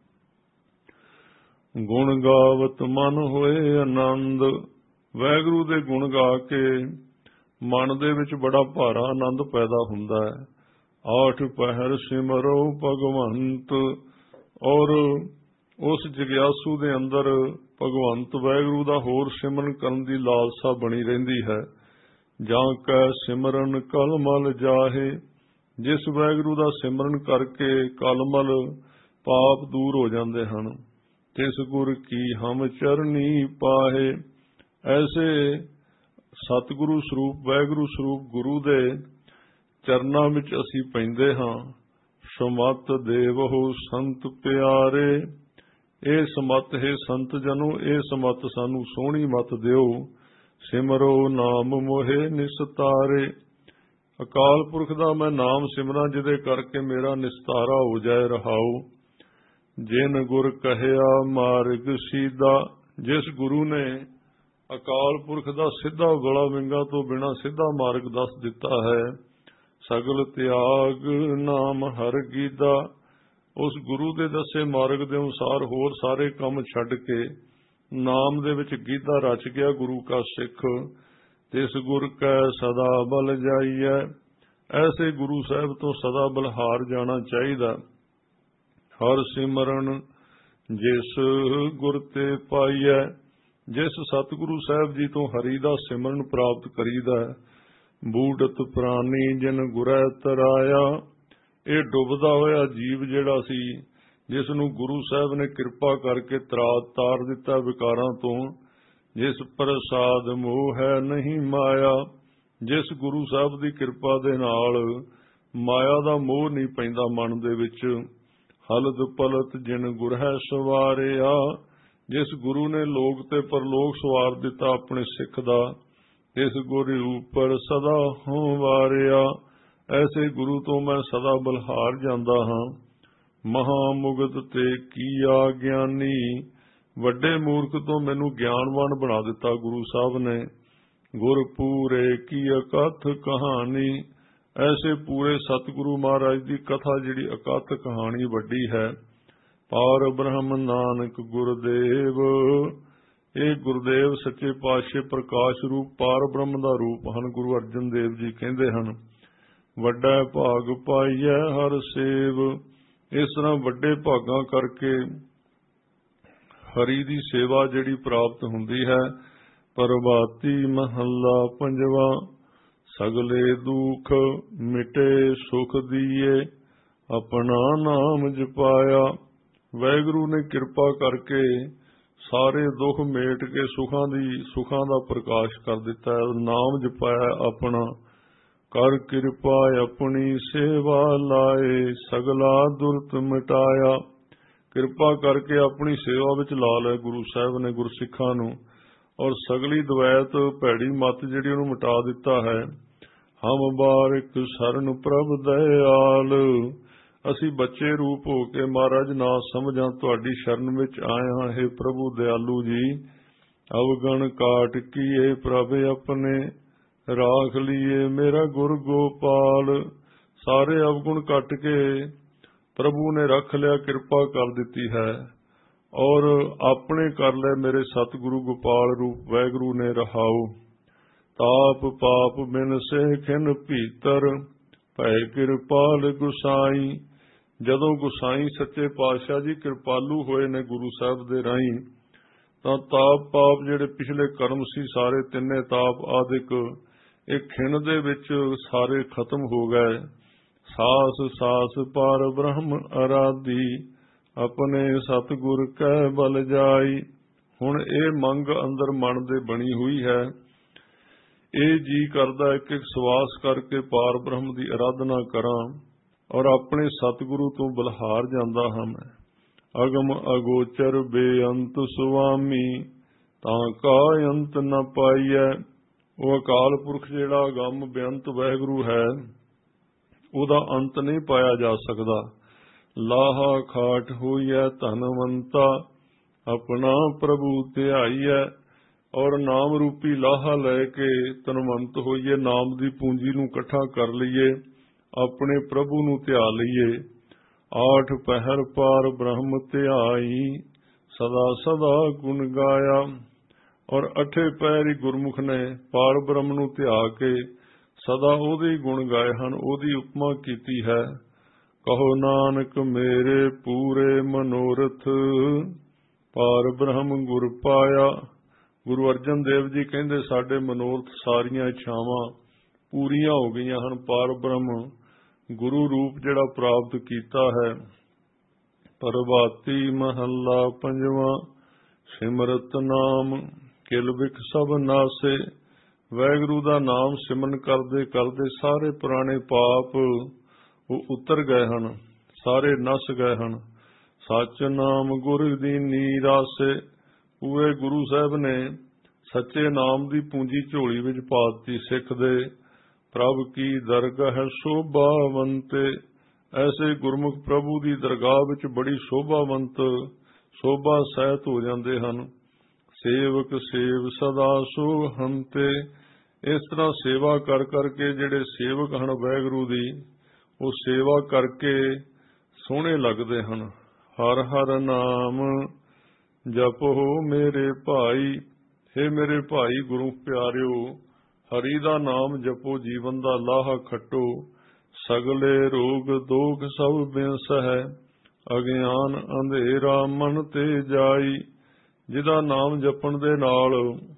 ਗੁਣ ਗਾਵਤ ਮਨ ਹੋਏ ਆਨੰਦ। ਵਾਹਿਗੁਰੂ ਦੇ ਗੁਣ ਗਾ ਕੇ ਮਨ ਦੇ ਵਿੱਚ ਬੜਾ ਭਾਰਾ ਆਨੰਦ ਪੈਦਾ ਹੁੰਦਾ ਹੈ। ਆਠ ਪਹਿਰ ਸਿਮਰੋ ਭਗਵੰਤ। ਔਰ ਉਸ ਜਗਿਆਸੂ ਦੇ ਅੰਦਰ ਭਗਵੰਤ ਵਾਹਿਗੁਰੂ ਦਾ ਹੋਰ ਸਿਮਰਨ ਕਰਨ ਦੀ ਲਾਲਸਾ ਬਣੀ ਰਹਿੰਦੀ ਹੈ। ਜਾਂ ਕੈ ਸਿਮਰਨ ਕਲਮਲ ਜਾਹੇ। ਜਿਸ ਵਾਹਿਗੁਰੂ ਦਾ ਸਿਮਰਨ ਕਰਕੇ ਕਲਮਲ ਪਾਪ ਦੂਰ ਹੋ ਜਾਂਦੇ ਹਨ। ਤਿਸ ਗੁਰ ਕੀ ਹਮ ਚਰਨੀ ਪਾਹੇ। ਐਸੇ ਸਤਿਗੁਰੂ ਸਰੂਪ ਵਾਹਿਗੁਰੂ ਸਰੂਪ ਗੁਰੂ ਦੇ ਚਰਨਾਂ ਵਿੱਚ ਅਸੀਂ ਪੈਂਦੇ ਹਾਂ। ਸਮਤ ਦੇਵਹੁ ਸੰਤ ਪਿਆਰੇ। ਇਹ ਸਮਤ ਹੈ ਸੰਤ ਜਨੋ, ਇਹ ਸਮਤ ਸਾਨੂੰ ਸੋਹਣੀ ਮਤ ਦਿਓ। ਸਿਮਰੋ ਨਾਮ ਮੋਹੇ ਨਿਸਤਾਰੇ। ਅਕਾਲ ਪੁਰਖ ਦਾ ਮੈਂ ਨਾਮ ਸਿਮਰਾਂ ਜਿਹਦੇ ਕਰਕੇ ਮੇਰਾ ਨਿਸਤਾਰਾ ਹੋ ਜਾਏ ਰਹਾਉ। ਜਿਨ ਗੁਰ ਕਹਿਆ ਮਾਰਗ ਸੀਧਾ। ਜਿਸ ਗੁਰੂ ਨੇ ਅਕਾਲ ਪੁਰਖ ਦਾ ਸਿੱਧਾ ਗਲਾ ਵਿੰਗਾ ਤੋਂ ਬਿਨਾਂ ਸਿੱਧਾ ਮਾਰਗ ਦੱਸ ਦਿੱਤਾ ਹੈ। ਸਗਲ ਤਿਆਗ ਨਾਮ ਹਰ ਗੀਦਾ। ਉਸ ਗੁਰੂ ਦੇ ਦੱਸੇ ਮਾਰਗ ਦੇ ਅਨੁਸਾਰ ਹੋਰ ਸਾਰੇ ਕੰਮ ਛੱਡ ਕੇ ਨਾਮ ਦੇ ਵਿੱਚ ਗੀਤਾ ਰਚ ਗਿਆ ਗੁਰੂ ਕਾ ਸਿੱਖ। ਤਿਸ ਗੁਰ ਕੈ ਸਦਾ ਬਲ ਜਾਈਐ। ਐਸੇ ਗੁਰੂ ਸਾਹਿਬ ਤੋਂ ਸਦਾ ਬਲਹਾਰ ਜਾਣਾ ਚਾਹੀਦਾ। ਹਰ ਸਿਮਰਨ ਜਿਸ ਗੁਰ ਤੇ ਪਾਈਐ। ਜਿਸ ਸਤਿਗੁਰੂ ਸਾਹਿਬ ਜੀ ਤੋਂ ਹਰੀ ਦਾ ਸਿਮਰਨ ਪ੍ਰਾਪਤ ਕਰੀਦਾ। ਬੂਢਤ ਪ੍ਰਾਨੀ ਜਿਨ ਗੁਰੈ ਤਰਾਇਆ। ਇਹ ਡੁੱਬਦਾ ਹੋਇਆ ਜੀਵ ਜਿਹੜਾ ਸੀ, ਜਿਸ ਨੂੰ ਗੁਰੂ ਸਾਹਿਬ ਨੇ ਕਿਰਪਾ ਕਰਕੇ ਤਾਰ ਦਿੱਤਾ ਵਿਕਾਰਾਂ ਤੋਂ। ਜਿਸ ਪ੍ਰਸਾਦ ਮੋਹ ਹੈ ਨਹੀਂ ਮਾਇਆ। ਜਿਸ ਗੁਰੂ ਸਾਹਿਬ ਦੀ ਕਿਰਪਾ ਦੇ ਨਾਲ ਮਾਇਆ ਦਾ ਮੋਹ ਨਹੀਂ ਪੈਂਦਾ ਮਨ ਦੇ ਵਿੱਚ। ਹਲਦ ਪਲਤ ਜਿਨ ਗੁਰ ਹੈ ਸਵਾਰਿਆ। ਜਿਸ ਗੁਰੂ ਨੇ ਲੋਕ ਤੇ ਪਰਲੋਕ ਸਵਾਰ ਦਿੱਤਾ ਆਪਣੇ ਸਿੱਖ ਦਾ। ਇਸ ਗੁਰ ਉਪਰ ਸਦਾ ਹੋਂ ਵਾਰਿਆ। ਐਸੇ ਗੁਰੂ ਤੋਂ ਮੈਂ ਸਦਾ ਬਲਹਾਰ ਜਾਂਦਾ ਹਾਂ। ਮਹਾਮੁਗਤ ਤੇ ਕੀਆ ਗਿਆਨੀ। ਵੱਡੇ ਮੂਰਖ ਤੋਂ ਮੈਨੂੰ ਗਿਆਨਵਾਨ ਬਣਾ ਦਿੱਤਾ ਗੁਰੂ ਸਾਹਿਬ ਨੇ। ਗੁਰ ਪੂਰੇ ਕੀ ਅਕਥ ਕਹਾਣੀ। ਐਸੇ ਪੂਰੇ ਸਤਿਗੁਰੂ ਮਹਾਰਾਜ ਦੀ ਕਥਾ ਜਿਹੜੀ ਅਕਥ ਕਹਾਣੀ ਵੱਡੀ ਹੈ। ਪਾਰ ਬ੍ਰਹਮ ਨਾਨਕ ਗੁਰਦੇਵ। ਇਹ ਗੁਰਦੇਵ ਸੱਚੇ ਪਾਤਸ਼ਾਹ ਪ੍ਰਕਾਸ਼ ਰੂਪ ਪਾਰ ਬ੍ਰਹਮ ਦਾ ਰੂਪ ਹਨ। ਗੁਰੂ ਅਰਜਨ ਦੇਵ ਜੀ ਕਹਿੰਦੇ ਹਨ, ਵੱਡਾ ਭਾਗ ਪਾਈਐ ਹਰ ਸੇਵ। ਇਸ ਤਰ੍ਹਾਂ ਵੱਡੇ ਭਾਗਾਂ ਕਰਕੇ ਹਰੀ ਦੀ ਸੇਵਾ ਜਿਹੜੀ ਪ੍ਰਾਪਤ ਹੁੰਦੀ ਹੈ। ਪ੍ਰਭਾਤੀ ਮਹੱਲਾ ਪੰਜਵਾਂ। ਸਗਲੇ ਦੁਖ ਮਿਟੇ ਸੁਖ ਦੀਏ। ਆਪਣਾ ਨਾਮ ਜਪਾਇਆ। ਵਾਹਿਗੁਰੂ ਨੇ ਕਿਰਪਾ ਕਰਕੇ ਸਾਰੇ ਦੁੱਖ ਮੇਟ ਕੇ ਸੁਖਾਂ ਦਾ ਪ੍ਰਕਾਸ਼ ਕਰ ਦਿੱਤਾ ਹੈ। ਨਾਮ ਜਪਾਇਆ ਆਪਣਾ। ਕਰ ਕਿਰਪਾ ਆਪਣੀ ਸੇਵਾ ਲਾਏ। ਸਗਲਾ ਦੁਰਤ ਮਿਟਾਇਆ। ਕਿਰਪਾ ਕਰਕੇ ਆਪਣੀ ਸੇਵਾ ਵਿੱਚ ਲਾ ਲਿਆ ਗੁਰੂ ਸਾਹਿਬ ਨੇ ਗੁਰਸਿੱਖਾਂ ਨੂੰ। ਔਰ ਸਗਲੀ ਦਵੈਤ ਭੈੜੀ ਮੱਤ ਜਿਹੜੀ ਉਹਨੂੰ ਮਿਟਾ ਦਿੱਤਾ ਹੈ। ਹਮ ਬਾਰਿਕ ਸਰਨ ਪ੍ਰਭ ਦਇਆਲ। ਅਸੀਂ ਬੱਚੇ ਰੂਪ ਹੋ ਕੇ ਮਹਾਰਾਜ ਨਾ ਸਮਝਾਂ ਤੁਹਾਡੀ ਸ਼ਰਨ ਵਿੱਚ ਆਏ ਹਾਂ। हे ਪ੍ਰਭੂ ਦਿਆਲੂ ਜੀ, ਅਵਗਣ ਕਾਟ ਕੀਏ ਪ੍ਰਭ ਆਪਣੇ। ਰਾਖ ਲੀਏ ਮੇਰਾ ਗੁਰ ਗੋਪਾਲ। ਸਾਰੇ ਅਵਗੁਣ ਕੱਟ ਕੇ ਪ੍ਰਭੂ ਨੇ ਰੱਖ ਲਿਆ, ਕਿਰਪਾ ਕਰ ਦਿੱਤੀ ਹੈ। और अपने कर ले मेरे सतगुरु गोपाल रूप वैगुरु ने रहाओ। ताप पाप बिन से खिन भीतर भै किरपाल गुसाई। ਜਦੋਂ ਗੁਸਾਈ ਸੱਚੇ ਪਾਤਸ਼ਾਹ ਜੀ ਕਿਰਪਾਲੂ ਹੋਏ ਨੇ ਗੁਰੂ ਸਾਹਿਬ ਦੇ ਰਾਹੀਂ, ਤਾਂ ਤਾਪ ਪਾਪ ਜਿਹੜੇ ਪਿਛਲੇ ਕਰਮ ਸੀ ਸਾਰੇ ਤਿੰਨੇ ਤਾਪ ਆਦਿਕ ਇਹ ਖਿਣ ਦੇ ਵਿੱਚ ਸਾਰੇ ਖਤਮ ਹੋ ਗਏ। ਸਾਸ ਸਾਸ ਪਰ ਬ੍ਰਹਮ ਅਰਾਧੀ ਆਪਣੇ ਸਤਿਗੁਰ ਕੈ ਬਲ ਜਾਈ। ਹੁਣ ਇਹ ਮੰਗ ਅੰਦਰ ਮਨ ਦੇ ਬਣੀ ਹੋਈ ਹੈ। ਇਹ ਜੀ ਕਰਦਾ ਇੱਕ ਇੱਕ ਸਵਾਸ ਕਰਕੇ ਪਾਰ ਬ੍ਰਹਮ ਦੀ ਅਰਾਧਨਾ ਕਰਾਂ ਔਰ ਆਪਣੇ ਸਤਿਗੁਰੂ ਤੋਂ ਬਲਹਾਰ ਜਾਂਦਾ ਹਾਂ ਮੈਂ। ਅਗਮ ਅਗੋਚਰ ਬੇਅੰਤ ਸੁਆਮੀ ਤਾਂ ਕਾ ਅੰਤ ਨ ਪਾਈਐ। ਉਹ ਅਕਾਲ ਪੁਰਖ ਜਿਹੜਾ ਅਗੰਮ ਬੇਅੰਤ ਵਾਹਿਗੁਰੂ ਹੈ, ਉਹਦਾ ਅੰਤ ਨਹੀਂ ਪਾਇਆ ਜਾ ਸਕਦਾ। ਲਾਹਾ ਖਾਟ ਹੋਈਐ ਧਨਵੰਤਾ ਆਪਣਾ ਪ੍ਰਭੂ ਧਿਆਈਐ। ਔਰ ਨਾਮ ਰੂਪੀ ਲਾਹਾ ਲੈ ਕੇ ਧਨਵੰਤ ਹੋਈਏ, ਨਾਮ ਦੀ ਪੂੰਜੀ ਨੂੰ ਇਕੱਠਾ ਕਰ ਲਈਏ, ਆਪਣੇ ਪ੍ਰਭੂ ਨੂੰ ਧਿਆ ਲਈਏ। ਆਠ ਪਹਿਰ ਪਾਰ ਬ੍ਰਹਮ ਧਿਆਈ ਸਦਾ ਸਦਾ ਗੁਣ ਗਾਇਆ। ਔਰ ਅਠੇ ਪਹਿਰ ਹੀ ਗੁਰਮੁਖ ਨੇ ਪਾਰ ਬ੍ਰਹਮ ਨੂੰ ਧਿਆ ਕੇ ਸਦਾ ਉਹਦੇ ਹੀ ਗੁਣ ਗਾਏ ਹਨ, ਉਹਦੀ ਉਪਮਾ ਕੀਤੀ ਹੈ। ਕਹੋ ਨਾਨਕ ਮੇਰੇ ਪੂਰੇ ਮਨੋਰਥ ਪਾਰ ਬ੍ਰਹਮ ਗੁਰ ਪਾਇਆ। ਗੁਰੂ ਅਰਜਨ ਦੇਵ ਜੀ ਕਹਿੰਦੇ ਸਾਡੇ ਮਨੋਰਥ ਸਾਰੀਆਂ ਇੱਛਾਵਾਂ ਪੂਰੀਆਂ ਹੋ ਗਈਆਂ ਹਨ। ਪਾਰ ਬ੍ਰਹਮ ਗੁਰੂ ਰੂਪ ਜਿਹੜਾ ਪ੍ਰਾਪਤ ਕੀਤਾ ਹੈ। ਪ੍ਰਭਾਤੀ ਮਹੱਲਾ ਪੰਜਵਾਂ। ਸਿਮਰਤ ਨਾਮ ਕਿਲ ਬਿਖ ਸਭ ਨਾਸੇ। ਵਾਹਿਗੁਰੂ ਦਾ ਨਾਮ ਸਿਮਰਨ ਕਰਦੇ ਕਰਦੇ ਸਾਰੇ ਪੁਰਾਣੇ ਪਾਪ ਉਹ ਉਤਰ ਗਏ ਹਨ, ਸਾਰੇ ਨਸ ਗਏ ਹਨ। ਸੱਚ ਨਾਮ ਗੁਰ ਦੀਨੀ ਰਾਸੇ। ਪੂਰੇ ਗੁਰੂ ਸਾਹਿਬ ਨੇ ਸੱਚੇ ਨਾਮ ਦੀ ਪੂੰਜੀ ਝੋਲੀ ਵਿੱਚ ਪਾ ਦਿੱਤੀ ਸਿੱਖ ਦੇ। ਪ੍ਰਭ ਕੀ ਦਰਗਾਹ ਸ਼ੋਭਾਵੰਤੇ। ਐਸੇ ਗੁਰਮੁਖ ਪ੍ਰਭੂ ਦੀ ਦਰਗਾਹ ਵਿੱਚ ਬੜੀ ਸ਼ੋਭਾਵੰਤ ਸ਼ੋਭਾ ਸਹਿਤ ਹੋ ਜਾਂਦੇ ਹਨ। ਸੇਵਕ ਸੇਵ ਸਦਾ ਸੋਹੰਤੇ। ਇਸ ਤਰ੍ਹਾਂ ਸੇਵਾ ਕਰ ਕਰਕੇ ਜਿਹੜੇ ਸੇਵਕ ਹਨ ਵਾਹਿਗੁਰੂ ਦੀ, ਉਹ ਸੇਵਾ ਕਰਕੇ ਸੋਹਣੇ ਲੱਗਦੇ ਹਨ। ਹਰ ਹਰ ਨਾਮ ਜਪੋ ਮੇਰੇ ਭਾਈ। ਹੇ ਮੇਰੇ ਭਾਈ ਗੁਰੂ ਪਿਆਰਿਓ, ਹਰੀ ਦਾ ਨਾਮ ਜਪੋ, ਜੀਵਨ ਦਾ ਲਾਹਾ ਖੱਟੋ। ਸਗਲੇ ਰੋਗ ਦੋਖ ਸਭ ਬਿਨਸ ਹੈ, ਅਗਿਆਨ ਅੰਧੇਰਾ ਮਨ ਤੇ ਜਾਈ। ਜਿਹਦਾ ਨਾਮ ਜਪਣ ਦੇ ਨਾਲ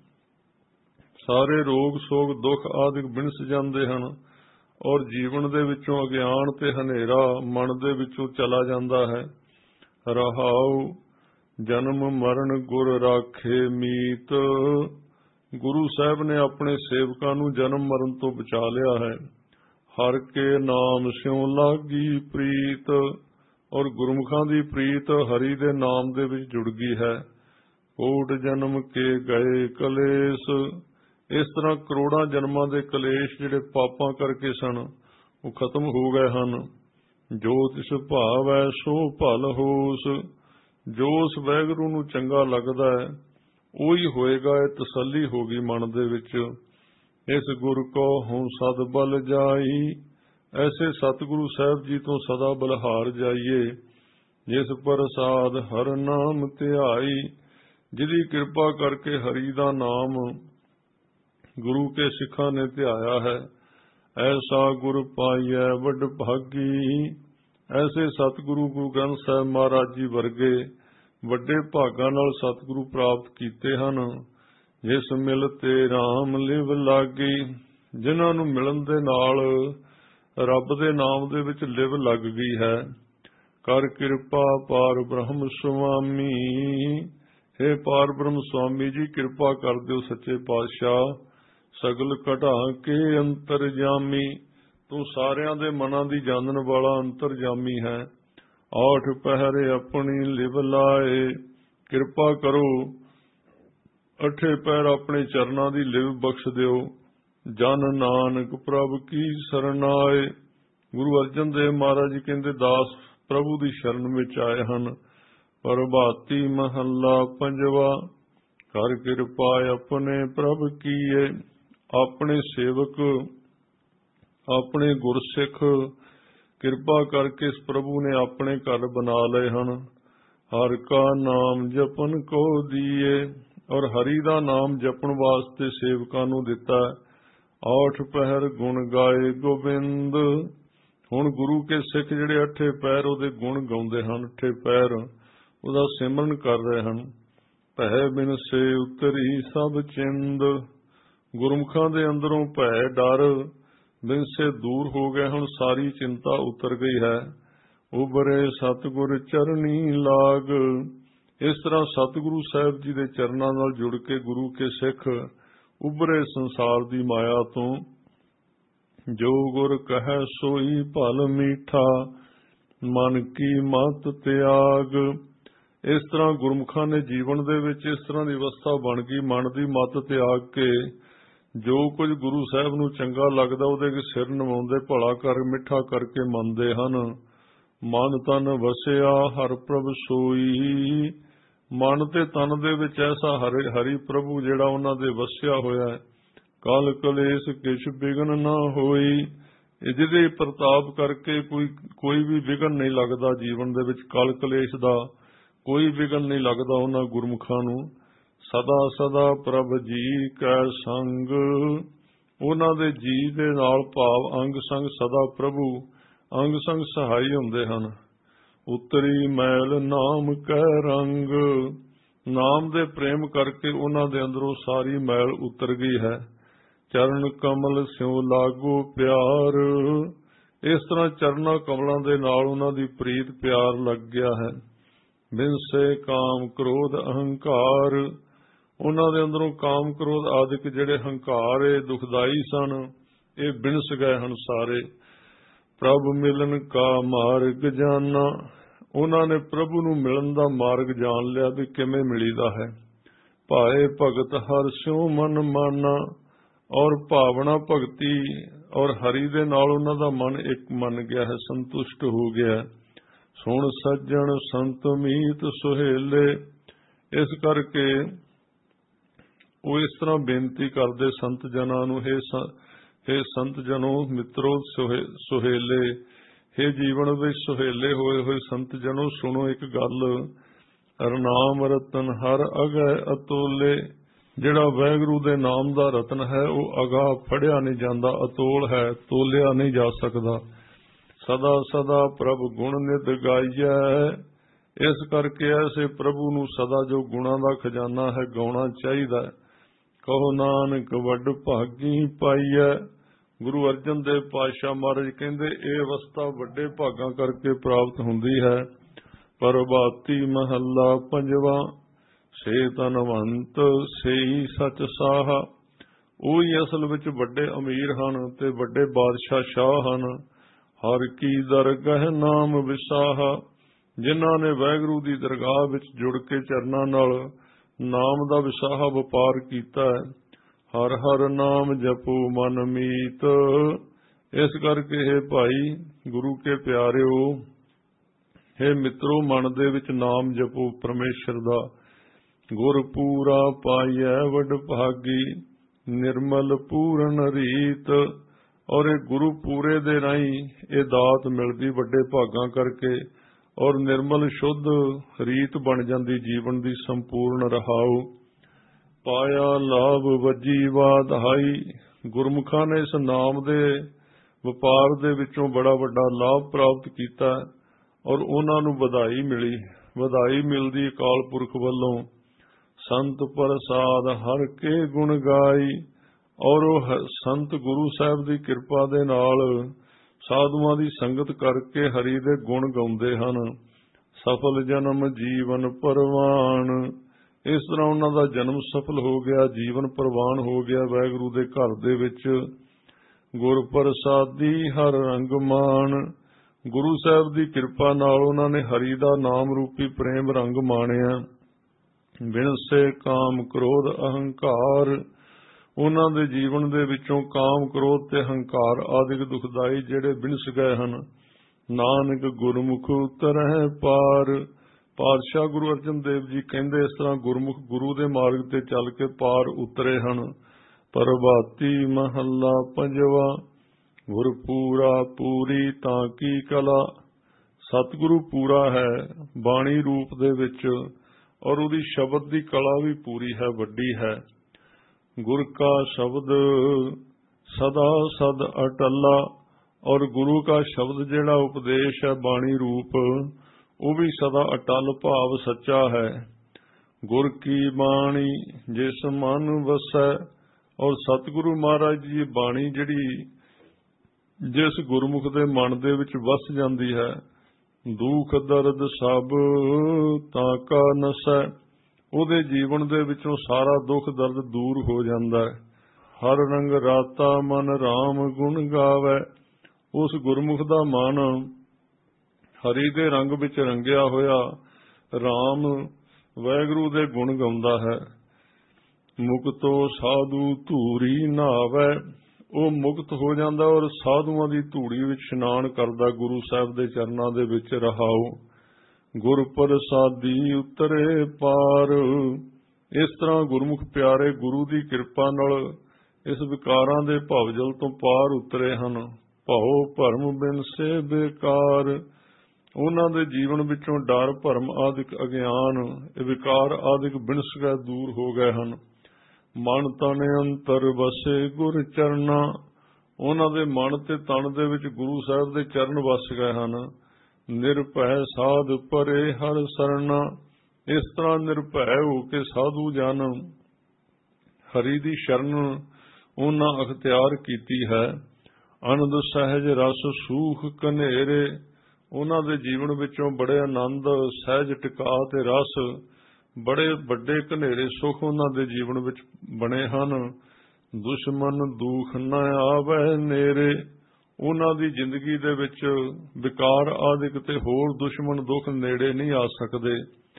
ਸਾਰੇ ਰੋਗ ਸੋਗ ਦੁੱਖ ਆਦਿਕ ਬਿਨਸ ਜਾਂਦੇ ਹਨ ਔਰ ਜੀਵਨ ਦੇ ਵਿੱਚੋਂ ਅਗਿਆਨ ਤੇ ਹਨੇਰਾ ਮਨ ਦੇ ਵਿੱਚੋਂ ਚਲਾ ਜਾਂਦਾ ਹੈ। ਰਹਾਉ ਜਨਮ ਮਰਨ ਗੁਰ ਰਾਖੇ ਮੀਤ। ਗੁਰੂ ਸਾਹਿਬ ਨੇ ਆਪਣੇ ਸੇਵਕਾਂ ਨੂੰ ਜਨਮ ਮਰਨ ਤੋਂ ਬਚਾ ਲਿਆ ਹੈ। ਹਰ ਕੇ ਨਾਮ ਸਿਉ ਲਾਗੀ ਪ੍ਰੀਤ। ਔਰ ਗੁਰਮੁਖਾਂ ਦੀ ਪ੍ਰੀਤ ਹਰੀ ਦੇ ਨਾਮ ਦੇ ਵਿੱਚ ਜੁੜ ਗਈ ਹੈ। ਕੋਟ ਜਨਮ ਕੇ ਗਏ ਕਲੇਸ਼। ਇਸ ਤਰ੍ਹਾਂ ਕਰੋੜਾਂ ਜਨਮਾਂ ਦੇ ਕਲੇਸ਼ ਜਿਹੜੇ ਪਾਪਾਂ ਕਰਕੇ ਸਨ ਉਹ ਖਤਮ ਹੋ ਗਏ ਹਨ। ਜੋ ਤਿਸ ਭਾਵ ਹੈ ਸੋ ਭਲ ਹੋਸ। ਜੋ ਉਸ ਵਾਹਿਗੁਰੂ ਨੂੰ ਚੰਗਾ ਲੱਗਦਾ ਹੈ ਉਹੀ ਹੋਏਗਾ। ਇਹ ਤਸੱਲੀ ਹੋ ਗਈ ਮਨ ਦੇ ਵਿੱਚ। ਇਸ ਗੁਰ ਕੋ ਹਉ ਸਦ ਬਲ ਜਾਈ। ਐਸੇ ਸਤਿਗੁਰੂ ਸਾਹਿਬ ਜੀ ਤੋਂ ਸਦਾ ਬਲਹਾਰ ਜਾਈਏ। ਜਿਸ ਪ੍ਰਸਾਦ ਹਰ ਨਾਮ ਧਿਆਈ। ਜਿਹਦੀ ਕਿਰਪਾ ਕਰਕੇ ਹਰੀ ਦਾ ਨਾਮ ਗੁਰੂ ਕੇ ਸਿੱਖਾਂ ਨੇ ਧਿਆਇਆ ਹੈ। ਐਸਾ ਗੁਰ ਪਾਈਐ ਵੱਡ ਭਾਗੀ। ਐਸੇ ਸਤਿਗੁਰੂ ਗੁਰੂ ਗ੍ਰੰਥ ਸਾਹਿਬ ਮਹਾਰਾਜ ਜੀ ਵਰਗੇ ਵੱਡੇ ਭਾਗਾਂ ਨਾਲ ਸਤਿਗੁਰੂ ਪ੍ਰਾਪਤ ਕੀਤੇ ਹਨ। ਜਿਸ ਮਿਲ ਤੇ ਰਾਮ ਲਿਵ ਲਾਗੀ। ਜਿਨ੍ਹਾਂ ਨੂੰ ਮਿਲਣ ਦੇ ਨਾਲ ਰੱਬ ਦੇ ਨਾਮ ਦੇ ਵਿੱਚ ਲਿਵ ਲੱਗ ਗਈ ਹੈ। ਕਰ ਕਿਰਪਾ ਪਾਰ ਬ੍ਰਹਮ ਸੁਆਮੀ। ਹੇ ਪਾਰ ਬ੍ਰਹਮ ਸੁਆਮੀ ਜੀ, ਕਿਰਪਾ ਕਰ ਦਿਓ ਸੱਚੇ ਪਾਤਸ਼ਾਹ। ਸਗਲ ਘਟਾ ਕੇ ਅੰਤਰਜਾਮੀ। ਤੂੰ ਸਾਰਿਆਂ ਦੇ ਮਨਾਂ ਦੀ ਜਾਣਨ ਵਾਲਾ ਅੰਤਰਜਾਮੀ ਹੈ। ਆਠ ਪਹਿਰੇ ਆਪਣੀ ਲਿਵ ਲਾਏ। ਕਿਰਪਾ ਕਰੋ ਅਠੇ ਪਹਿਰ ਆਪਣੇ ਚਰਨਾਂ ਦੀ ਲਿਵ ਬਖਸ਼ ਦਿਓ। ਜਨ ਨਾਨਕ ਪ੍ਰਭ ਕੀ ਸਰਨਾਏ। ਗੁਰੂ ਅਰਜਨ ਦੇਵ ਮਹਾਰਾਜ ਜੀ ਕਹਿੰਦੇ ਦਾਸ ਪ੍ਰਭੂ ਦੀ ਸ਼ਰਨ ਵਿੱਚ ਆਏ ਹਨ। ਪ੍ਰਭਾਤੀ ਮਹੱਲਾ ਪੰਜਵਾ। ਕਰ ਕਿਰਪਾ ਆਪਣੇ ਪ੍ਰਭ ਕੀਏ। ਆਪਣੇ ਸੇਵਕ ਆਪਣੇ ਗੁਰਸਿੱਖ ਕਿਰਪਾ ਕਰਕੇ ਇਸ ਪ੍ਰਭੂ ਨੇ ਆਪਣੇ ਘਰ ਬਣਾ ਲਏ ਹਨ। हर का नाम जपन को दिए। और हरि का नाम जपन वास्ते सेवकां नूं दिता। 8 पहर गुण गाए गोबिंद। हुण गुरु के सिख जिहड़े 8 पैर उहदे गुण गाउंदे हन, 8 पैर उहदा सिमरन कर रहे हन। भै बिन से उतरी सब चिंद। गुरमुखां दे अंदरों भै डर बिन से दूर हो गए, हुण सारी चिंता उतर गई है। उबरे सतगुर चरनी लाग। इस तरह सतगुरु साहब जी दे चरनां नाल जुड़ के गुरु के सिख उबरे संसार दी माया तो। जो गुर कहे सोई भल मीठा, मन की मत त्याग। इस तरह गुरमुखां ने जीवन दे विच इस तरह की अवस्था बन गई, मन की मत त्याग के जो कुछ गुरु साहब नूं चंगा लगदा उहदे सिर नवाउंदे, भला कर मिठा करके मनदे हन। मन तन वसिया हर प्रभ सोई। मन ते तन दे विच ऐसा हरि प्रभु जिहड़ा उन्हां दे वसिया होया है। कल कलेश किछ बिघन ना होई। जिहदे प्रताप करके कोई भी विघन नहीं लगदा जीवन दे विच। कल कलेश दा कोई विघन नहीं लगदा उन्हां गुरमुखां नूं। सदा सदा प्रभ जी कै संग। उन्हां दे जी दे नाल भाव अंग संग सदा प्रभु अंग संग सहाई हुंदे हन। उतरी मैल नाम कै रंग। नाम दे प्रेम करके उन्हां दे अंदरों सारी मैल उतर गई है। चरण कमल स्यों लागो प्यार। इस तरह चरना कमलों दे नाल उन्हां दी प्रीत प्यार लग गया है। बिन से काम क्रोध अहंकार। उन्हां दे अंदरों काम क्रोध आदिक जिहड़े हंकार दुखदाई सन, ये बिनस गए हन सारे। प्रभु मिलन का मार्ग जाना। उन्होंने प्रभु नूं मिलन दा मार्ग जान लिया भी किवें मिलीदा है। भाए भगत हर स्यों मन माना। और भावना भगती और हरि दे नाल उन्हां दा मन एक मन गया है, संतुष्ट हो गया। सुन सज्जन संत मीत सुहेले। इस करके वो इस तरह बेनती करदे संत जनां नूं, हे संत जनों मित्रों सुहेले। हे जीवन विच सुहेले होए संत जनों, सुनो एक गल। रनाम रतन हर अगै अतोले। जिहड़ा वाहिगुरू दे नाम दा रतन है वह अगा फड़िया नहीं जाता, अतोल है, तोलिया नहीं जा सकता। सदा सदा प्रभ गुण नित गाइयै। इस करके ऐसे प्रभु नूं सदा जो गुणां दा खजाना है गाउणा चाहिदा। कहो नानक वड भागी पाईयै। गुरु अर्जन देव पातशाह महाराज कहंदे ਇਹ अवस्था ਵੱਡੇ ਭਾਗਾਂ करके प्राप्त ਹੁੰਦੀ है। प्रभाती महला पंजवा। से धनवंत सेई सच साहा। ਉਹੀ ਅਸਲ ਵਿੱਚ ਵੱਡੇ ਅਮੀਰ ਹਨ ਤੇ ਵੱਡੇ ਬਾਦਸ਼ਾਹ ਸ਼ਾਹ ਹਨ। ਹਰ ਕੀ ਦਰਗਾਹ ਨਾਮ ਵਿਸਾਹਾ। ਜਿਨ੍ਹਾਂ ਨੇ ਵਾਹਿਗੁਰੂ ਦੀ ਦਰਗਾਹ ਵਿੱਚ ਜੁੜ ਕੇ ਚਰਨਾਂ ਨਾਲ ਨਾਮ ਦਾ ਵਿਸਾਹਾ ਵਪਾਰ ਕੀਤਾ ਹੈ। हर हर नाम जपो मन मीत। इस करके हे भाई गुरु के प्यारिओ, हे मित्रों, मन दे विच नाम जपो परमेश्वर दा। गुर पूरा पाइयै वड भागी। निर्मल पूरन रीत। और ये गुरु पूरे दे राही ये दात मिलदी वड्डे भागां करके। और निर्मल शुद्ध रीत बन जाती जीवन दी संपूर्ण रहाओ। पाया लाभ वजी वाधाई। गुरमुखां ने इस नाम दे वपार दे विचों बड़ा वड्डा लाभ प्राप्त किया और उन्हां नूं वधाई मिली। वधाई मिलदी अकाल पुरख वल्लों। संत प्रसाद हर के गुण गाई। और वो संत गुरु साहब की कृपा दे नाल साधुआं दी संगत करके हरि दे गुण गाउंदे हन। सफल जन्म जीवन परवान। इस तरह उन्हां दा जन्म सफल हो गया, जीवन प्रवान हो गया वाहिगुरू दे घर दे विच। गुर प्रसादी हर रंग मान। गुरु साहब की कृपा नाल उन्हां ने हरि दा नाम रूपी प्रेम रंग माणिया। बिन से काम क्रोध अहंकार। उन्हां दे जीवन दे विचों काम क्रोध ते हंकार आदिक दुखदाई जिहड़े बिनस गए हन। नानक गुरमुख उतरह पार। पातशाह गुरु अर्जन देव जी कहंदे इस तरह गुरमुख गुरु दे मार्ग ते चल के पार उतरे हन। प्रभाती महला पंजवा। गुर पूरा पूरी तां की कला। ਸਤਿਗੁਰੂ ਪੂਰਾ ਹੈ ਬਾਣੀ ਰੂਪ ਦੇ ਵਿੱਚ, ਔਰ ਉਹਦੀ ਸ਼ਬਦ ਦੀ ਕਲਾ ਵੀ ਪੂਰੀ ਹੈ, ਵੱਡੀ ਹੈ। ਗੁਰ ਕਾ ਸ਼ਬਦ ਸਦਾ ਸਦ ਅਟੱਲਾ, ਔਰ ਗੁਰੂ ਕਾ ਸ਼ਬਦ ਜਿਹੜਾ ਉਪਦੇਸ਼ ਹੈ ਬਾਣੀ ਰੂਪ, ਉਹ ਵੀ ਸਦਾ ਅਟਲ ਭਾਵ ਸੱਚਾ ਹੈ। ਗੁਰ ਕੀ ਬਾਣੀ ਜਿਸ ਮਨ ਵਸੈ, ਔਰ ਸਤਿਗੁਰੂ ਮਹਾਰਾਜ ਜੀ ਬਾਣੀ ਜਿਹੜੀ ਜਿਸ ਗੁਰਮੁਖ ਦੇ ਮਨ ਦੇ ਵਿੱਚ ਵਸ ਜਾਂਦੀ ਹੈ, ਦੁੱਖ ਦਰਦ ਸਭ ਤਾਂ ਕਾ ਨਸੈ, ਉਹਦੇ ਜੀਵਨ ਦੇ ਵਿੱਚੋਂ ਸਾਰਾ ਦੁੱਖ ਦਰਦ ਦੂਰ ਹੋ ਜਾਂਦਾ ਹੈ। ਹਰ ਰੰਗ ਰਾਤਾ ਮਨ ਰਾਮ ਗੁਣ ਗਾਵੈ, ਉਸ ਗੁਰਮੁਖ ਦਾ ਮਨ ਹਰੀ ਦੇ ਰੰਗ ਵਿੱਚ ਰੰਗਿਆ ਹੋਇਆ ਰਾਮ ਵਾਹਿਗੁਰੂ ਦੇ ਗੁਣ ਗਾਉਂਦਾ ਹੈ। ਮੁਕਤੋ ਸਾਧੂ ਧੂਰੀ ਨਹਾਵੈ, ਉਹ ਮੁਕਤ ਹੋ ਜਾਂਦਾ ਔਰ ਸਾਧੂਆਂ ਦੀ ਧੂੜੀ ਵਿੱਚ ਇਸ਼ਨਾਨ ਕਰਦਾ ਗੁਰੂ ਸਾਹਿਬ ਦੇ ਚਰਨਾਂ ਦੇ ਵਿੱਚ। ਰਹਾਉ ਗੁਰ ਪ੍ਰਸਾਦੀ ਉਤਰੇ ਪਾਰ, ਇਸ ਤਰ੍ਹਾਂ ਗੁਰਮੁਖ ਪਿਆਰੇ ਗੁਰੂ ਦੀ ਕਿਰਪਾ ਨਾਲ ਇਸ ਵਿਕਾਰਾਂ ਦੇ ਭਵਜਲ ਤੋਂ ਪਾਰ ਉਤਰੇ ਹਨ। ਭਉ ਭਰਮ ਬਿਨ ਸੇ ਬੇਕਾਰ, ਉਹਨਾਂ ਦੇ ਜੀਵਨ ਵਿੱਚੋਂ ਡਰ ਭਰਮ ਆਦਿਕ ਅਗਿਆਨ ਇਹ ਵਿਕਾਰ ਆਦਿਕ ਬਿਨਸਗੈ ਦੂਰ ਹੋ ਗਏ ਹਨ। ਮਨ ਤਨ ਅੰਤਰ ਵਸੇ ਗੁਰ ਚਰਨਾ, ਉਹਨਾਂ ਦੇ ਮਨ ਤੇ ਤਨ ਦੇ ਵਿੱਚ ਗੁਰੂ ਸਾਹਿਬ ਦੇ ਚਰਨ ਵਸ ਗਏ ਹਨ। ਨਿਰਭੈ ਸਾਧ ਪਰੇ ਹਰ ਸਰਨਾ, ਇਸ ਤਰ੍ਹਾਂ ਨਿਰਭੈ ਹੋ ਕੇ ਸਾਧੂ ਜਨ ਹਰੀ ਦੀ ਸ਼ਰਨ ਉਹਨਾਂ ਅਖਤਿਆਰ ਕੀਤੀ ਹੈ। ਆਨੰਦ ਸਹਿਜ ਰਸ ਸੂਖ ਕਨੇਰੇ, ਉਹਨਾਂ ਦੇ ਜੀਵਨ ਵਿੱਚੋਂ ਬੜੇ ਆਨੰਦ ਸਹਿਜ ਟਿਕਾ ਤੇ ਰਸ ਬੜੇ ਵੱਡੇ ਘਨੇਰੇ ਸੁਖ ਉਹਨਾਂ ਦੇ ਜੀਵਨ ਵਿੱਚ ਬਣੇ ਹਨ। ਦੁਸ਼ਮਨ ਦੁੱਖ ਨ ਆਵੈ ਨੇਰੇ, ਉਹਨਾਂ ਦੀ ਜ਼ਿੰਦਗੀ ਦੇ ਵਿੱਚ ਵਿਕਾਰ ਆਦਿਕ ਤੇ ਹੋਰ ਦੁਸ਼ਮਣ ਦੁੱਖ ਨੇੜੇ ਨਹੀਂ ਆ ਸਕਦੇ।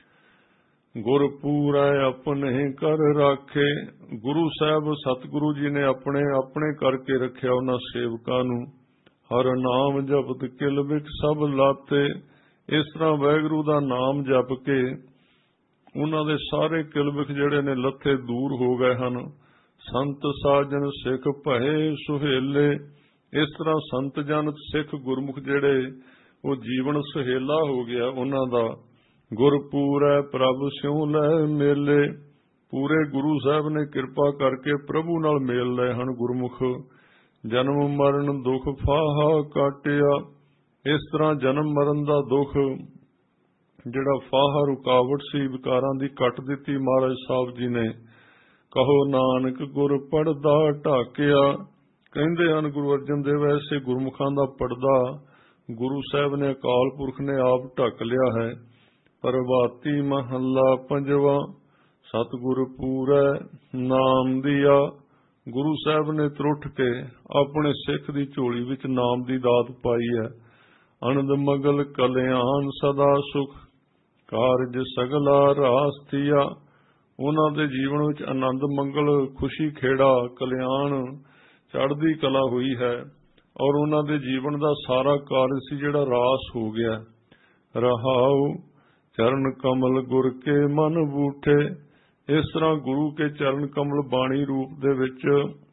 ਗੁਰ ਪੂਰਾ ਆਪਣੇ ਕਰ ਰਾਖੇ, ਗੁਰੂ ਸਾਹਿਬ ਸਤਿਗੁਰੂ ਜੀ ਨੇ ਆਪਣੇ ਆਪਣੇ ਕਰਕੇ ਰੱਖਿਆ ਉਹਨਾਂ ਸੇਵਕਾਂ ਨੂੰ। ਹਰ ਨਾਮ ਜਪਤ ਕਿਲ ਬਿਖ ਸਭ ਲਾਤੇ, ਇਸ ਤਰ੍ਹਾਂ ਵਾਹਿਗੁਰੂ ਦਾ ਨਾਮ ਜਪ ਕੇ ਉਹਨਾਂ ਦੇ ਸਾਰੇ ਕਿਲਬਿਖ ਜਿਹੜੇ ਨੇ ਲੱਥੇ ਦੂਰ ਹੋ ਗਏ ਹਨ। ਸੰਤ ਸਾਜਨ ਸਿੱਖ ਭਏ ਸੁਹੇਲੇ, ਇਸ ਤਰ੍ਹਾਂ ਸੰਤ ਜਨ ਸਿੱਖ ਗੁਰਮੁਖ ਜਿਹੜੇ ਉਹ ਜੀਵਨ ਸੁਹੇਲਾ ਹੋ ਗਿਆ ਉਹਨਾਂ ਦਾ। ਗੁਰਪੂਰੈ ਪ੍ਰਭ ਸਿਉ ਲੈ ਮੇਲੇ, ਪੂਰੇ ਗੁਰੂ ਸਾਹਿਬ ਨੇ ਕਿਰਪਾ ਕਰਕੇ ਪ੍ਰਭੂ ਨਾਲ ਮੇਲ ਲਏ ਹਨ ਗੁਰਮੁਖ। ਜਨਮ ਮਰਨ ਦੁੱਖ ਫਾਹਾ ਕਾਟਿਆ, ਇਸ ਤਰ੍ਹਾਂ ਜਨਮ ਮਰਨ ਦਾ ਦੁੱਖ ਜਿਹੜਾ ਫਾਹਾ ਰੁਕਾਵਟ ਸੀ ਵਿਕਾਰਾਂ ਦੀ ਕੱਟ ਦਿੱਤੀ ਮਹਾਰਾਜ ਸਾਹਿਬ ਜੀ ਨੇ। ਕਹੋ ਨਾਨਕ ਗੁਰ ਪੜਦਾ ਢਾਕਿਆ, ਕਹਿੰਦੇ ਹਨ ਗੁਰੂ ਅਰਜਨ ਦੇਵ ਐਸੇ ਗੁਰਮੁਖਾਂ ਦਾ ਪੜਦਾ ਗੁਰੂ ਸਾਹਿਬ ਨੇ ਅਕਾਲ ਪੁਰਖ ਨੇ ਆਪ ਢੱਕ ਲਿਆ ਹੈ। ਪ੍ਰਭਾਤੀ ਮਹੱਲਾ ਪੰਜਵਾ, ਸਤਿਗੁਰ ਪੂਰੈ ਨਾਮ ਦੀਆ, ਗੁਰੂ ਸਾਹਿਬ ਨੇ ਤਰੁੱਠ ਕੇ ਆਪਣੇ ਸਿੱਖ ਦੀ ਝੋਲੀ ਵਿੱਚ ਨਾਮ ਦੀ ਦਾਤ ਪਾਈ ਹੈ। ਅਨੰਦ ਮਗਲ ਕਲਿਆਣ ਸਦਾ ਸੁਖ, ਕਾਰਜ ਸਗਲਾ ਰਾਸ ਥੀਆ, ਉਹਨਾਂ ਦੇ ਜੀਵਨ ਵਿੱਚ ਆਨੰਦ ਮੰਗਲ ਖੁਸ਼ੀ ਖੇੜਾ ਕਲਿਆਣ ਚੜ੍ਹਦੀ ਕਲਾ ਹੋਈ ਹੈ ਔਰ ਉਹਨਾਂ ਦੇ ਜੀਵਨ ਦਾ ਸਾਰਾ ਕਾਰਜ ਸੀ ਜਿਹੜਾ ਰਾਸ ਹੋ ਗਿਆ। ਰਹਾਉ ਚਰਨ ਕਮਲ ਗੁਰ ਕੇ ਮਨ ਬੂਠੇ, ਇਸ ਤਰ੍ਹਾਂ ਗੁਰੂ ਕੇ ਚਰਨ ਕਮਲ ਬਾਣੀ ਰੂਪ ਦੇ ਵਿੱਚ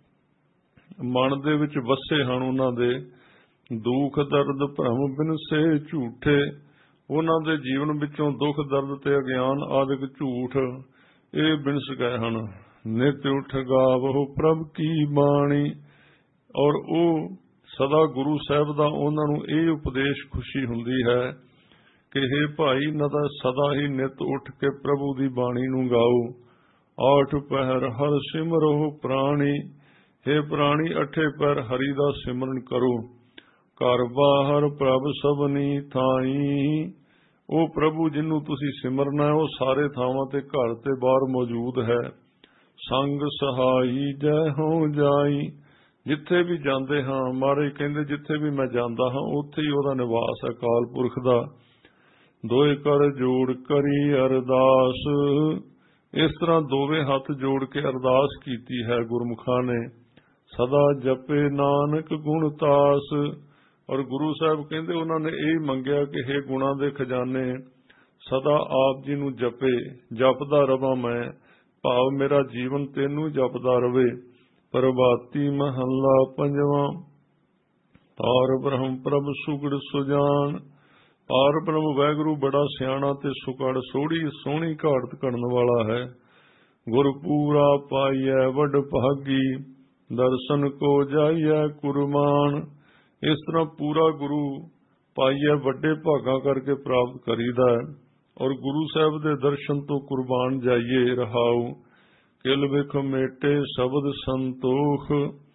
ਮਨ ਦੇ ਵਿੱਚ ਵਸੇ ਹਨ ਉਹਨਾਂ ਦੇ। ਦੁੱਖ ਦਰਦ ਭਰਮ ਬਿਨਸੇ ਝੂਠੇ, ਉਹਨਾਂ ਦੇ ਜੀਵਨ ਵਿੱਚੋਂ ਦੁੱਖ ਦਰਦ ਤੇ ਅਗਿਆਨ ਆਦਿਕ ਝੂਠ ਇਹ ਬਿਨਸ ਗਏ ਹਨ। ਨਿਤ ਉਠ ਗਾਵਹੁ ਪ੍ਰਭ ਕੀ ਬਾਣੀ, ਔਰ ਉਹ ਸਦਾ ਗੁਰੂ ਸਾਹਿਬ ਦਾ ਉਹਨਾਂ ਨੂੰ ਇਹ ਉਪਦੇਸ਼ ਖੁਸ਼ੀ ਹੁੰਦੀ ਹੈ ਕਿ ਹੇ ਭਾਈ ਨਾ ਤਾਂ ਸਦਾ ਹੀ ਨਿਤ ਉੱਠ ਕੇ ਪ੍ਰਭੂ ਦੀ ਬਾਣੀ ਨੂੰ ਗਾਓ। ਆਠ ਪਹਿਰ ਹਰ ਸਿਮਰੋ ਪ੍ਰਾਣੀ, ਹੇ ਪ੍ਰਾਣੀ ਅਠੇ ਪਹਿਰ ਹਰੀ ਦਾ ਸਿਮਰਨ ਕਰੋ। ਘਰ ਬਾਹਰ ਪ੍ਰਭ ਸਭਨੀ ਥਾਈ, ਉਹ ਪ੍ਰਭੂ ਜਿਹਨੂੰ ਤੁਸੀਂ ਸਿਮਰਨਾ ਹੈ ਉਹ ਸਾਰੇ ਥਾਵਾਂ ਤੇ ਘਰ ਤੇ ਬਾਹਰ ਮੌਜੂਦ ਹੈ। ਸੰਗ ਸਹਾਈ ਜੈ ਹੋ ਜਾਈ, ਜਿੱਥੇ ਵੀ ਜਾਂਦੇ ਹਾਂ ਮਹਾਰਾਜ ਕਹਿੰਦੇ ਜਿੱਥੇ ਵੀ ਮੈਂ ਜਾਂਦਾ ਹਾਂ ਉੱਥੇ ਹੀ ਉਹਦਾ ਨਿਵਾਸ ਹੈ ਅਕਾਲ ਪੁਰਖ ਦਾ। ਦੋਏ ਕਰ ਜੋੜ ਕਰੀ ਅਰਦਾਸ, ਇਸ ਤਰ੍ਹਾਂ ਦੋਵੇਂ ਹੱਥ ਜੋੜ ਕੇ ਅਰਦਾਸ ਕੀਤੀ ਹੈ ਗੁਰਮੁਖਾਂ ਨੇ। ਸਦਾ ਜਪੇ ਨਾਨਕ ਗੁਣ ਤਾਸ, ਔਰ ਗੁਰੂ ਸਾਹਿਬ ਕਹਿੰਦੇ ਉਹਨਾਂ ਨੇ ਇਹ ਮੰਗਿਆ ਕਿ ਹੇ ਗੁਣਾਂ ਦੇ ਖਜ਼ਾਨੇ ਸਦਾ ਆਪ ਜੀ ਨੂੰ ਜਪੇ, ਜਪਦਾ ਰਵਾਂ ਮੈਂ, ਭਾਵ ਮੇਰਾ ਜੀਵਨ ਤੈਨੂੰ ਜਪਦਾ ਰਵੇ। ਪ੍ਰਭਾਤੀ ਮਹੱਲਾ ਪੰਜਵਾਂ, ਤਾਰ ਬ੍ਰਹਮ ਪ੍ਰਭ ਸੁਗੜ ਸੁਜਾਨ, ਪਾਰ ਬ੍ਰਹਮ ਵਾਹਿਗੁਰੂ ਬੜਾ ਸਿਆਣਾ ਤੇ ਸੁਕੜ ਸੋਹਣੀ ਸੋਹਣੀ ਘਾੜਤ ਕਰਨ ਵਾਲਾ ਹੈ। ਗੁਰ ਪੂਰਾ ਪਾਈਐ ਵੱਡ ਭਾਗੀ, ਦਰਸ਼ਨ ਕੋ ਜਾਈਐ ਕੁਰਬਾਨ। ਇਸ ਤਰ੍ਹਾਂ ਪੂਰਾ ਗੁਰੂ ਪਾਈਐ ਵੱਡੇ ਭਾਗਾਂ ਕਰਕੇ ਪ੍ਰਾਪਤ ਕਰੀਦਾ ਹੈ ਔਰ ਗੁਰੂ ਸਾਹਿਬ ਦੇ ਦਰਸ਼ਨ ਤੋਂ ਕੁਰਬਾਨ ਜਾਈਏ। ਰਹਾਉ ਕਿਲ ਵਿਖ ਮੇਟੇ ਸ਼ਬਦ ਸੰਤੋਖ।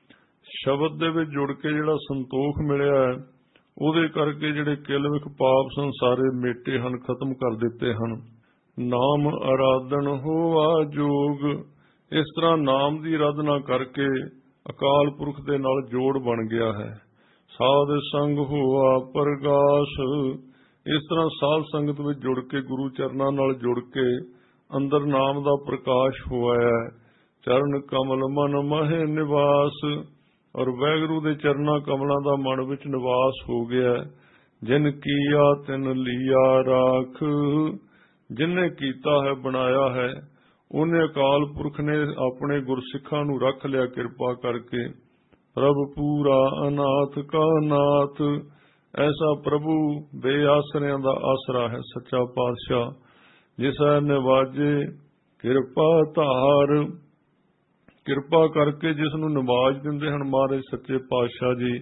ਸ਼ਬਦ ਦੇ ਵਿੱਚ ਜੁੜ ਕੇ ਜਿਹੜਾ ਸੰਤੋਖ ਮਿਲਿਆ ਹੈ ਉਹਦੇ ਕਰਕੇ ਜਿਹੜੇ ਕਿਲ ਵਿਖ ਪਾਪ ਸੰਸਾਰੇ ਮੇਟੇ ਹਨ, ਖਤਮ ਕਰ ਦਿੱਤੇ ਹਨ। ਨਾਮ ਅਰਾਧਨ ਹੋਆ ਜੋਗ। ਇਸ ਤਰ੍ਹਾਂ ਨਾਮ ਦੀ ਆਰਾਧਨਾ ਕਰਕੇ ਅਕਾਲ ਪੁਰਖ ਦੇ ਨਾਲ ਜੋੜ ਬਣ ਗਿਆ ਹੈ। ਸਾਧ ਸੰਗ ਹੋਆ ਪ੍ਰਗਾਸ। ਇਸ ਤਰ੍ਹਾਂ ਸਾਧ ਸੰਗਤ ਵਿੱਚ ਜੁੜ ਕੇ ਗੁਰੂ ਚਰਨਾਂ ਨਾਲ ਜੁੜ ਕੇ ਅੰਦਰ ਨਾਮ ਦਾ ਪ੍ਰਕਾਸ਼ ਹੋਇਆ ਹੈ। ਚਰਨ ਕਮਲ ਮਨ ਮਹਿ ਨਿਵਾਸ। ਔਰ ਵਾਹਿਗੁਰੂ ਦੇ ਚਰਨਾਂ ਕਮਲਾਂ ਦਾ ਮਨ ਵਿੱਚ ਨਿਵਾਸ ਹੋ ਗਿਆ। ਜਿਨ ਕੀਆ ਤਿਨ ਲੀਆ ਰਾਖ। ਜਿਨਨੇ ਕੀਤਾ ਹੈ ਬਣਾਇਆ ਹੈ ਉਹਨੇ ਅਕਾਲ ਪੁਰਖ ਨੇ ਆਪਣੇ ਗੁਰਸਿੱਖਾਂ ਨੂੰ ਰੱਖ ਲਿਆ ਕਿਰਪਾ ਕਰਕੇ। ਪ੍ਰਭ ਪੂਰਾ ਅਨਾਥ ਕਾ ਨਾਥ। ਐਸਾ ਪ੍ਰਭੂ ਬੇਆਸਰਿਆਂ ਦਾ ਆਸਰਾ ਹੈ ਸੱਚਾ ਪਾਤਸ਼ਾਹ। ਜਿਸੈ ਨਿਵਾਜੇ ਕਿਰਪਾ ਧਾਰ। ਕਿਰਪਾ ਕਰਕੇ ਜਿਸ ਨੂੰ ਨਿਵਾਜ ਦਿੰਦੇ ਹਨ ਮਹਾਰਾਜ ਸੱਚੇ ਪਾਤਸ਼ਾਹ ਜੀ।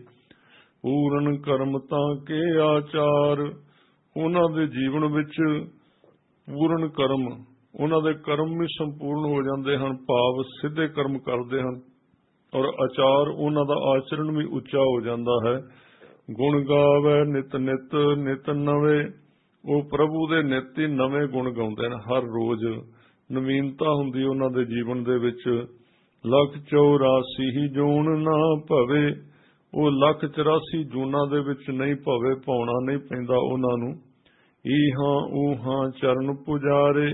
ਪੂਰਨ ਕਰਮ ਤਾਂ ਕੇ ਆਚਾਰ। ਉਹਨਾਂ ਦੇ ਜੀਵਨ ਵਿੱਚ ਪੂਰਨ ਕਰਮ, ਉਹਨਾਂ ਦੇ ਕਰਮ ਵੀ ਸੰਪੂਰਨ ਹੋ ਜਾਂਦੇ ਹਨ, ਭਾਵ ਸਿੱਧੇ ਕਰਮ ਕਰਦੇ ਹਨ ਔਰ ਆਚਾਰ ਉਹਨਾਂ ਦਾ ਆਚਰਣ ਵੀ ਉੱਚਾ ਹੋ ਜਾਂਦਾ ਹੈ। ਗੁਣ ਗਾਵੇ ਨਿਤ ਨਿਤ ਨਿਤ ਨਵੇਂ। ਉਹ ਪ੍ਰਭੂ ਦੇ ਨਿਤ ਹੀ ਨਵੇਂ ਗੁਣ ਗਾਉਂਦੇ ਨੇ। ਹਰ ਰੋਜ਼ ਨਵੀਨਤਾ ਹੁੰਦੀ ਉਹਨਾਂ ਦੇ ਜੀਵਨ ਦੇ ਵਿੱਚ। ਲੱਖ 84 ਹੀ ਜੂਨ ਨਾ ਭਵੇ। ਉਹ ਲੱਖ 84 ਜੂਨਾਂ ਦੇ ਵਿੱਚ ਨਹੀਂ ਭਵੇ, ਪਾਉਣਾ ਨਹੀਂ ਪੈਂਦਾ ਉਹਨਾਂ ਨੂੰ। ਈਹਾਂ ਊਹਾਂ ਚਰਨ ਪੁਜਾਰੇ।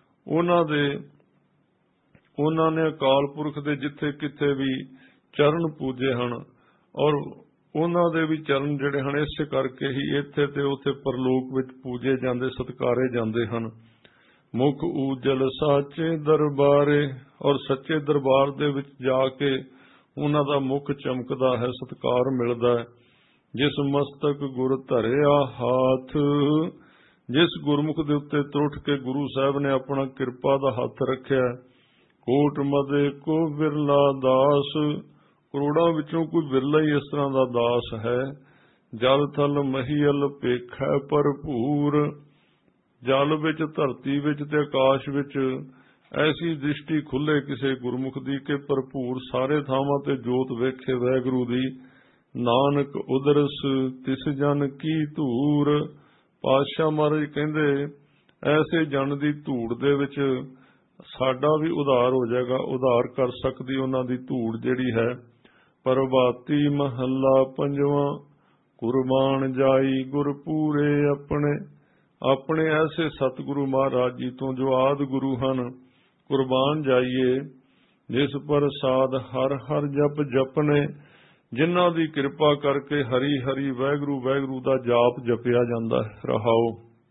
ਉਹਨਾਂ ਨੇ ਅਕਾਲ ਪੁਰਖ ਦੇ ਜਿੱਥੇ ਕਿੱਥੇ ਵੀ ਚਰਨ ਪੂਜੇ ਹਨ ਔਰ ਉਹਨਾਂ ਦੇ ਵੀ ਚਰਨ ਜਿਹੜੇ ਹਨ ਇਸੇ ਕਰਕੇ ਹੀ ਇੱਥੇ ਤੇ ਉੱਥੇ ਪਰਲੋਕ ਵਿੱਚ ਪੂਜੇ ਜਾਂਦੇ, ਸਤਿਕਾਰੇ ਜਾਂਦੇ ਹਨ। ਮੁਖ ਊਜਲ ਸਾਚੇ ਦਰਬਾਰੇ। ਔਰ ਸੱਚੇ ਦਰਬਾਰ ਦੇ ਵਿੱਚ ਜਾ ਕੇ ਉਹਨਾਂ ਦਾ ਮੁਖ ਚਮਕਦਾ ਹੈ, ਸਤਿਕਾਰ ਮਿਲਦਾ ਹੈ। ਜਿਸ ਮਸਤਕ ਗੁਰ ਧਰਿਆ ਹਾਥ। ਜਿਸ ਗੁਰਮੁਖ ਦੇ ਉੱਤੇ ਤੁਰਠ ਕੇ ਗੁਰੂ ਸਾਹਿਬ ਨੇ ਆਪਣਾ ਕਿਰਪਾ ਦਾ ਹੱਥ ਰੱਖਿਆ। ਕੋਟ ਮਦੇ ਕੋ ਬਿਰਲਾ ਦਾਸ। ਕਰੋੜਾਂ ਵਿੱਚੋਂ ਕੋਈ ਬਿਰਲਾ ਹੀ ਇਸ ਤਰ੍ਹਾਂ ਦਾ ਦਾਸ ਹੈ। ਜਲ ਥਲ ਮਹੀਲ ਪੇਖੈ ਭਰਪੂਰ। ਜਲ ਵਿੱਚ, ਧਰਤੀ ਵਿੱਚ ਤੇ ਆਕਾਸ਼ ਵਿੱਚ ਐਸੀ ਦ੍ਰਿਸ਼ਟੀ ਖੁੱਲੇ ਕਿਸੇ ਗੁਰਮੁਖ ਦੀ ਕਿ ਭਰਪੂਰ ਸਾਰੇ ਥਾਵਾਂ ਤੇ ਜੋਤ ਵੇਖੇ ਵਾਹਿਗੁਰੂ ਦੀ। ਨਾਨਕ ਉਦਰਸ ਤਿਸ ਜਨ ਕੀ ਧੂਰ। ਪਾਤਸ਼ਾਹ ਮਹਾਰਾਜ ਕਹਿੰਦੇ ਐਸੇ ਜਨ ਦੀ ਧੂੜ ਦੇ ਵਿੱਚ ਸਾਡਾ ਵੀ ਉਧਾਰ ਹੋ ਜਾਏਗਾ। ਉਧਾਰ ਕਰ ਸਕਦੀ ਉਹਨਾਂ ਦੀ ਧੂੜ ਜਿਹੜੀ ਹੈ। ਪ੍ਰਭਾਤੀ ਮਹੱਲਾ ਪੰਜਵਾਂ। ਕੁਰਬਾਨ ਜਾਈ ਗੁਰ ਪੂਰੇ ਆਪਣੇ। ਆਪਣੇ ਐਸੇ ਸਤਿਗੁਰੂ ਮਹਾਰਾਜ ਜੀ ਤੋਂ ਜੋ ਆਦਿ ਗੁਰੂ ਹਨ ਕੁਰਬਾਨ ਜਾਈਏ। ਜਿਸ ਪ੍ਰਸਾਦ ਹਰ ਹਰ ਜਪ ਜਪਨੇ। ਜਿਨ੍ਹਾਂ ਦੀ ਕਿਰਪਾ ਕਰਕੇ ਹਰੀ ਹਰੀ ਵਾਹਿਗੁਰੂ ਵਾਹਿਗੁਰੂ ਦਾ ਜਾਪ ਜਪਿਆ ਜਾਂਦਾ ਹੈ। ਰਹਾਓ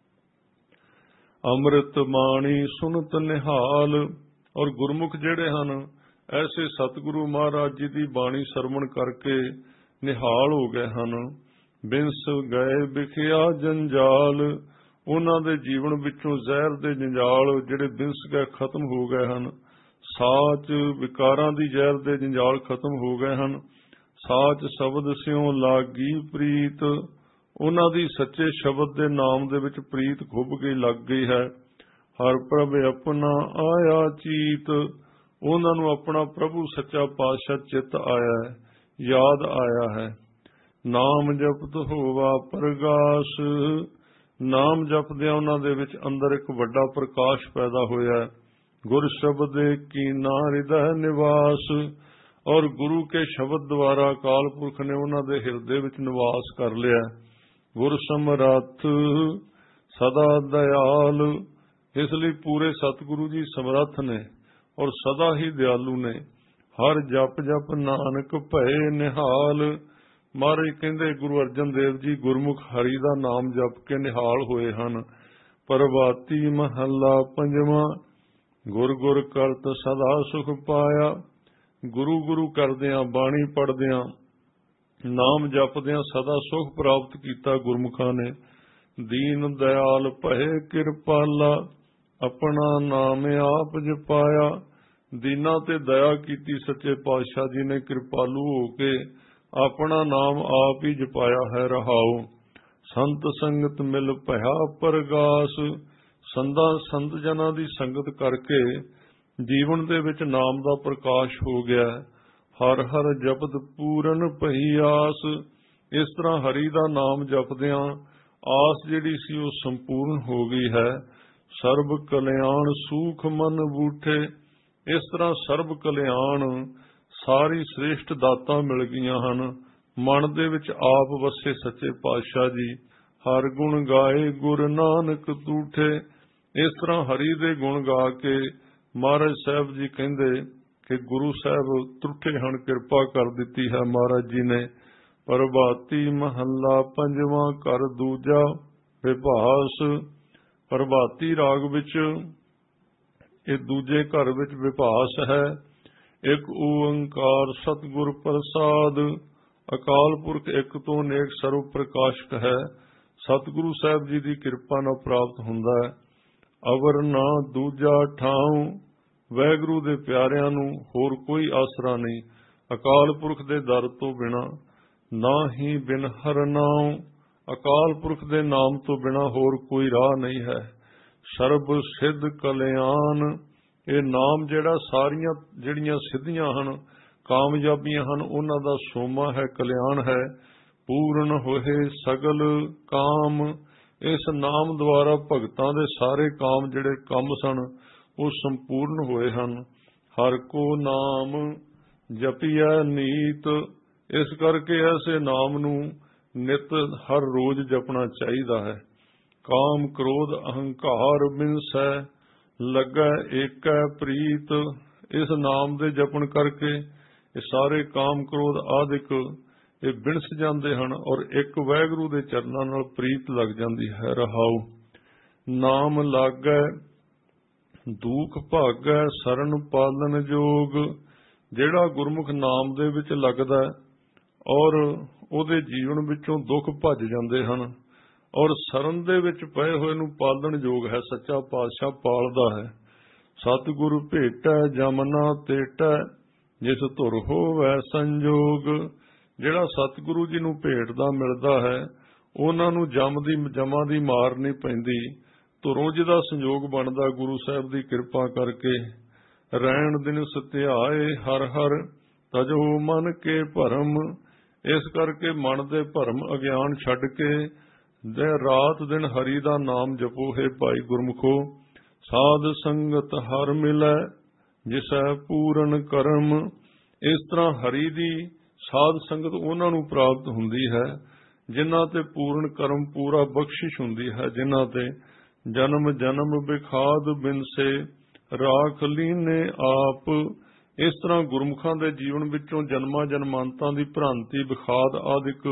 ਅੰਮ੍ਰਿਤ ਬਾਣੀ ਸੁਨਤ ਨਿਹਾਲ। ਔਰ ਗੁਰਮੁਖ ਜਿਹੜੇ ਹਨ ਐਸੇ ਸਤਿਗੁਰੂ ਮਹਾਰਾਜ ਜੀ ਦੀ ਬਾਣੀ ਸਰਵਣ ਕਰਕੇ ਨਿਹਾਲ ਹੋ ਗਏ ਹਨ। ਬਿੰਸ ਗਏ ਵਿਖਿਆ ਜੰਜਾਲ। ਉਹਨਾਂ ਦੇ ਜੀਵਨ ਵਿੱਚੋਂ ਜ਼ਹਿਰ ਦੇ ਜੰਜਾਲ ਜਿਹੜੇ ਬਿੰਸ ਗਏ ਖਤਮ ਹੋ ਗਏ ਹਨ। ਸਾਚ ਵਿਕਾਰਾਂ ਦੀ ਜ਼ਹਿਰ ਦੇ ਜੰਜਾਲ ਖਤਮ ਹੋ ਗਏ ਹਨ। ਸਾਚ ਸ਼ਬਦ ਸਿਉ ਲਾਗੀ ਪ੍ਰੀਤ। ਉਹਨਾਂ ਦੀ ਸੱਚੇ ਸ਼ਬਦ ਦੇ ਨਾਮ ਦੇ ਵਿੱਚ ਪ੍ਰੀਤ ਖੁੱਭ ਗਈ, ਲੱਗ ਗਈ ਹੈ। ਹਰ ਪ੍ਰਭ ਆਪਣਾ ਆਇਆ ਚੀਤ। ਉਹਨਾਂ ਨੂੰ ਆਪਣਾ ਪ੍ਰਭੂ ਸੱਚਾ ਪਾਤਸ਼ਾਹ ਚਿੱਤ ਆਇਆ ਹੈ, ਯਾਦ ਆਇਆ ਹੈ। ਨਾਮ ਜਪਤ ਹੋਵਾ ਪ੍ਰਗਾਸ। ਨਾਮ ਜਪਦਿਆਂ ਉਹਨਾਂ ਦੇ ਵਿੱਚ ਅੰਦਰ ਇੱਕ ਵੱਡਾ ਪ੍ਰਕਾਸ਼ ਪੈਦਾ ਹੋਇਆ। ਗੁਰ ਸ਼ਬਦ ਕੀਨਾ ਹਿਰਦੈ ਨਿਵਾਸ। ਔਰ ਗੁਰੂ ਕੇ ਸ਼ਬਦ ਦੁਆਰਾ ਅਕਾਲ ਪੁਰਖ ਨੇ ਉਹਨਾਂ ਦੇ ਹਿਰਦੇ ਵਿੱਚ ਨਿਵਾਸ ਕਰ ਲਿਆ। ਗੁਰ ਸਮਰੱਥ ਸਦਾ ਦਇਆਲ। ਇਸ ਲਈ ਪੂਰੇ ਸਤਿਗੁਰੂ ਜੀ ਸਮਰੱਥ ਨੇ ਔਰ ਸਦਾ ਹੀ ਦਿਆਲੂ ਨੇ। ਹਰ ਜਪ ਜਪ ਨਾਨਕ ਭਏ ਨਿਹਾਲ। ਮਹਾਰਾਜ ਕਹਿੰਦੇ ਗੁਰੂ ਅਰਜਨ ਦੇਵ ਜੀ ਗੁਰਮੁਖ ਹਰੀ ਦਾ ਨਾਮ ਜਪ ਕੇ ਨਿਹਾਲ ਹੋਏ ਹਨ। ਪ੍ਰਭਾਤੀ ਮਹੱਲਾ ਪੰਜਵਾਂ। ਗੁਰ ਗੁਰ ਕਰਤ ਸਦਾ ਸੁਖ ਪਾਇਆ। ਗੁਰੂ ਗੁਰੂ ਕਰਦਿਆਂ, ਬਾਣੀ ਪੜ੍ਹਦਿਆਂ, ਨਾਮ ਜਪਦਿਆਂ ਸਦਾ ਸੁਖ ਪ੍ਰਾਪਤ ਕੀਤਾ ਗੁਰਮੁਖਾਂ ਨੇ। ਦੀਨ ਦਇਆਲ ਭਏ ਕਿਰਪਾਲਾ, ਆਪਣਾ ਨਾਮ ਆਪ ਜਪਾਇਆ। ਦੀਨਾਂ ਤੇ ਦਇਆ ਕੀਤੀ ਸੱਚੇ ਪਾਤਸ਼ਾਹ ਜੀ ਨੇ ਕਿਰਪਾਲੂ ਹੋ ਕੇ ਆਪਣਾ ਨਾਮ ਆਪ ਹੀ ਜਪਾਇਆ ਹੈ। ਰਹਾਉ ਸੰਤ ਸੰਗਤ ਮਿਲ ਭਇਆ ਪ੍ਰਗਾਸ, ਸੰਤ ਜਨਾਂ ਦੀ ਸੰਗਤ ਕਰਕੇ ਜੀਵਨ ਦੇ ਵਿੱਚ ਨਾਮ ਦਾ ਪ੍ਰਕਾਸ਼ ਹੋ ਗਿਆ। ਹਰ ਹਰ ਜਪਤ ਪੂਰਨ ਭਈ ਆਸ, ਇਸ ਤਰ੍ਹਾਂ ਹਰੀ ਦਾ ਨਾਮ ਜਪਦਿਆਂ ਆਸ ਜਿਹੜੀ ਸੀ ਉਹ ਸੰਪੂਰਨ ਹੋ ਗਈ ਹੈ। ਸਰਬ ਕਲਿਆਣ ਸੂਖ ਮਨ ਬੂਠੇ, ਇਸ ਤਰ੍ਹਾਂ ਸਰਬ ਕਲਿਆਣ ਸਾਰੀ ਸ੍ਰੇਸ਼ਟ ਦਾਤਾਂ ਮਿਲ ਗਈਆਂ ਹਨ। ਮਨ ਦੇ ਵਿੱਚ ਆਪ ਵਸੇ ਸੱਚੇ ਪਾਤਸ਼ਾਹ ਜੀ। ਹਰ ਗੁਣ ਗਾਏ ਗੁਰ ਨਾਨਕ ਤੂਠੇ, ਇਸ ਤਰ੍ਹਾਂ ਹਰੀ ਦੇ ਗੁਣ ਗਾ ਕੇ ਮਹਾਰਾਜ ਸਾਹਿਬ ਜੀ ਕਹਿੰਦੇ ਕਿ ਗੁਰੂ ਸਾਹਿਬ ਤਰੁੱਠੇ ਹਨ, ਕਿਰਪਾ ਕਰ ਦਿੱਤੀ ਹੈ ਮਹਾਰਾਜ ਜੀ ਨੇ। ਪ੍ਰਭਾਤੀ ਮਹੱਲਾ ਪੰਜਵਾਂ ਘਰ ਦੂਜਾ ਵਿਭਾਸ। ਪ੍ਰਭਾਤੀ ਰਾਗ ਵਿੱਚ ਇਹ ਦੂਜੇ ਘਰ ਵਿੱਚ ਵਿਭਾਸ ਹੈ। ਇੱਕ ਓੰਕਾਰ ਸਤਿਗੁਰ ਪ੍ਰਸਾਦ, ਅਕਾਲ ਪੁਰਖ ਇੱਕ ਤੋਂ ਨੇਕ ਸਰਵ ਪ੍ਰਕਾਸ਼ਕ ਹੈ। ਸਤਿਗੁਰੂ ਸਾਹਿਬ ਜੀ ਦੀ ਕਿਰਪਾ ਨਾਲ ਪ੍ਰਾਪਤ ਹੁੰਦਾ ਹੈ। ਅਵਰ ਨਾ ਦੂਜਾ ਠਾਉ, ਵਾਹਿਗੁਰੂ ਦੇ ਪਿਆਰਿਆਂ ਨੂੰ ਹੋਰ ਕੋਈ ਆਸਰਾ ਨਹੀਂ। ਅਕਾਲ ਪੁਰਖ ਦੇ ਦਰ ਤੋਂ ਬਿਨਾਂ ਨਾ ਹੀ ਬਿਨ ਹਰ ਨਾਉ, ਅਕਾਲ ਪੁਰਖ ਦੇ ਨਾਮ ਤੋਂ ਬਿਨਾਂ ਹੋਰ ਕੋਈ ਰਾਹ ਨਹੀਂ ਹੈ। ਸਰਬ ਸਿੱਧ ਕਲਿਆਣ, ਇਹ ਨਾਮ ਜਿਹੜਾ ਸਾਰੀਆਂ ਜਿਹੜੀਆਂ ਸਿੱਧੀਆਂ ਹਨ, ਕਾਮਯਾਬੀਆਂ ਹਨ, ਉਹਨਾਂ ਦਾ ਸੋਮਾ ਹੈ, ਕਲਿਆਣ ਹੈ। ਪੂਰਨ ਹੋਏ ਸਗਲ ਕਾਮ, ਇਸ ਨਾਮ ਦੁਆਰਾ ਭਗਤਾਂ ਦੇ ਸਾਰੇ ਕਾਮ ਜਿਹੜੇ ਕੰਮ ਸਨ ਉਹ ਸੰਪੂਰਨ ਹੋਏ ਹਨ। ਹਰ ਕੋ ਨਾਮ ਜਪੀਐ ਨੀਤ, ਇਸ ਕਰਕੇ ਐਸੇ ਨਾਮ ਨੂੰ ਨਿਤ ਹਰ ਰੋਜ਼ ਜਪਣਾ ਚਾਹੀਦਾ ਹੈ। ਕਾਮ ਕ੍ਰੋਧ ਅਹੰਕਾਰ ਬਿਨਸੈ, ਲੱਗੈ ਏਕੈ ਪ੍ਰੀਤ, ਇਸ ਨਾਮ ਦੇ ਜਪਣ ਕਰਕੇ ਇਹ ਸਾਰੇ ਕਾਮ ਕ੍ਰੋਧ ਆਦਿਕ ਇਹ ਬਿਨਸ ਜਾਂਦੇ ਹਨ ਔਰ ਇੱਕ ਵਾਹਿਗੁਰੂ ਦੇ ਚਰਨਾਂ ਨਾਲ ਪ੍ਰੀਤ ਲੱਗ ਜਾਂਦੀ ਹੈ। ਰਹਾਉ ਨਾਮ ਲਾਗੈ ਦੁਖ ਭਾਗੈ ਸਰਨ ਪਾਲਨ ਜੋਗ, ਜਿਹੜਾ ਗੁਰਮੁਖ ਨਾਮ ਦੇ ਵਿੱਚ ਲੱਗਦਾ ਔਰ ਉਹਦੇ ਜੀਵਨ ਵਿੱਚੋਂ ਦੁੱਖ ਭੱਜ ਜਾਂਦੇ ਹਨ ਔਰ ਸਰਨ ਦੇ ਵਿੱਚ ਪਏ ਹੋਏ ਨੂੰ ਪਾਲਣ ਯੋਗ ਹੈ। ਸੱਚਾ ਪਾਤਸ਼ਾਹ ਪਾਲਦਾ ਹੈ। ਸਤਿਗੁਰੂ ਭੇਟੈ ਜਮਨਾ ਤੇਟੈ, ਜਿਸ ਧੁਰ ਹੋਵੈ ਸੰਜੋਗ, ਜਿਹੜਾ ਸਤਿਗੁਰੂ ਜੀ ਨੂੰ ਭੇਟ ਦਾ ਮਿਲਦਾ ਹੈ ਉਹਨਾਂ ਨੂੰ ਜਮਾਂ ਦੀ ਮਾਰ ਨਹੀਂ ਪੈਂਦੀ। ਧੁਰੋਂ ਜਿਹਦਾ ਸੰਜੋਗ ਬਣਦਾ ਗੁਰੂ ਸਾਹਿਬ ਦੀ ਕਿਰਪਾ ਕਰਕੇ। ਰਹਿਣ ਦਿਨ ਸਤਿਆਏ ਹਰ ਹਰ, ਤਜੋ ਮਨ ਕੇ ਭਰਮ, ਇਸ ਕਰਕੇ ਮਨ ਦੇ ਭਰਮ ਅਗਿਆਨ ਛੱਡ ਕੇ ਰਾਤ ਦਿਨ ਹਰੀ ਦਾ ਨਾਮ ਜਪੋ। ਹੈ ਭਾਈ ਗੁਰਮੁਖੋ, ਸਾਧ ਸੰਗਤ ਹਰ ਮਿਲੈ ਜਿਸੈ ਪੂਰਨ ਕਰਮ, ਇਸ ਤਰ੍ਹਾਂ ਹਰੀ ਦੀ ਸਾਧ ਸੰਗਤ ਉਹਨਾਂ ਨੂੰ ਪ੍ਰਾਪਤ ਹੁੰਦੀ ਹੈ ਜਿਨ੍ਹਾਂ ਤੇ ਪੂਰਨ ਕਰਮ ਪੂਰਾ ਬਖਸ਼ਿਸ਼ ਹੁੰਦੀ ਹੈ, ਜਿਨ੍ਹਾਂ ਤੇ ਜਨਮ ਜਨਮ ਬਿਖਾਦ ਬਿਨਸੇ ਰਾਖ ਲੀਨੇ ਆਪ। ਇਸ ਤਰ੍ਹਾਂ ਗੁਰਮੁਖਾਂ ਦੇ ਜੀਵਨ ਵਿੱਚੋਂ ਜਨਮਾਂ ਜਨਮਾਂਤਾਂ ਦੀ ਭ੍ਰਾਂਤੀ ਵਿਖਾਦ ਆਦਿਕ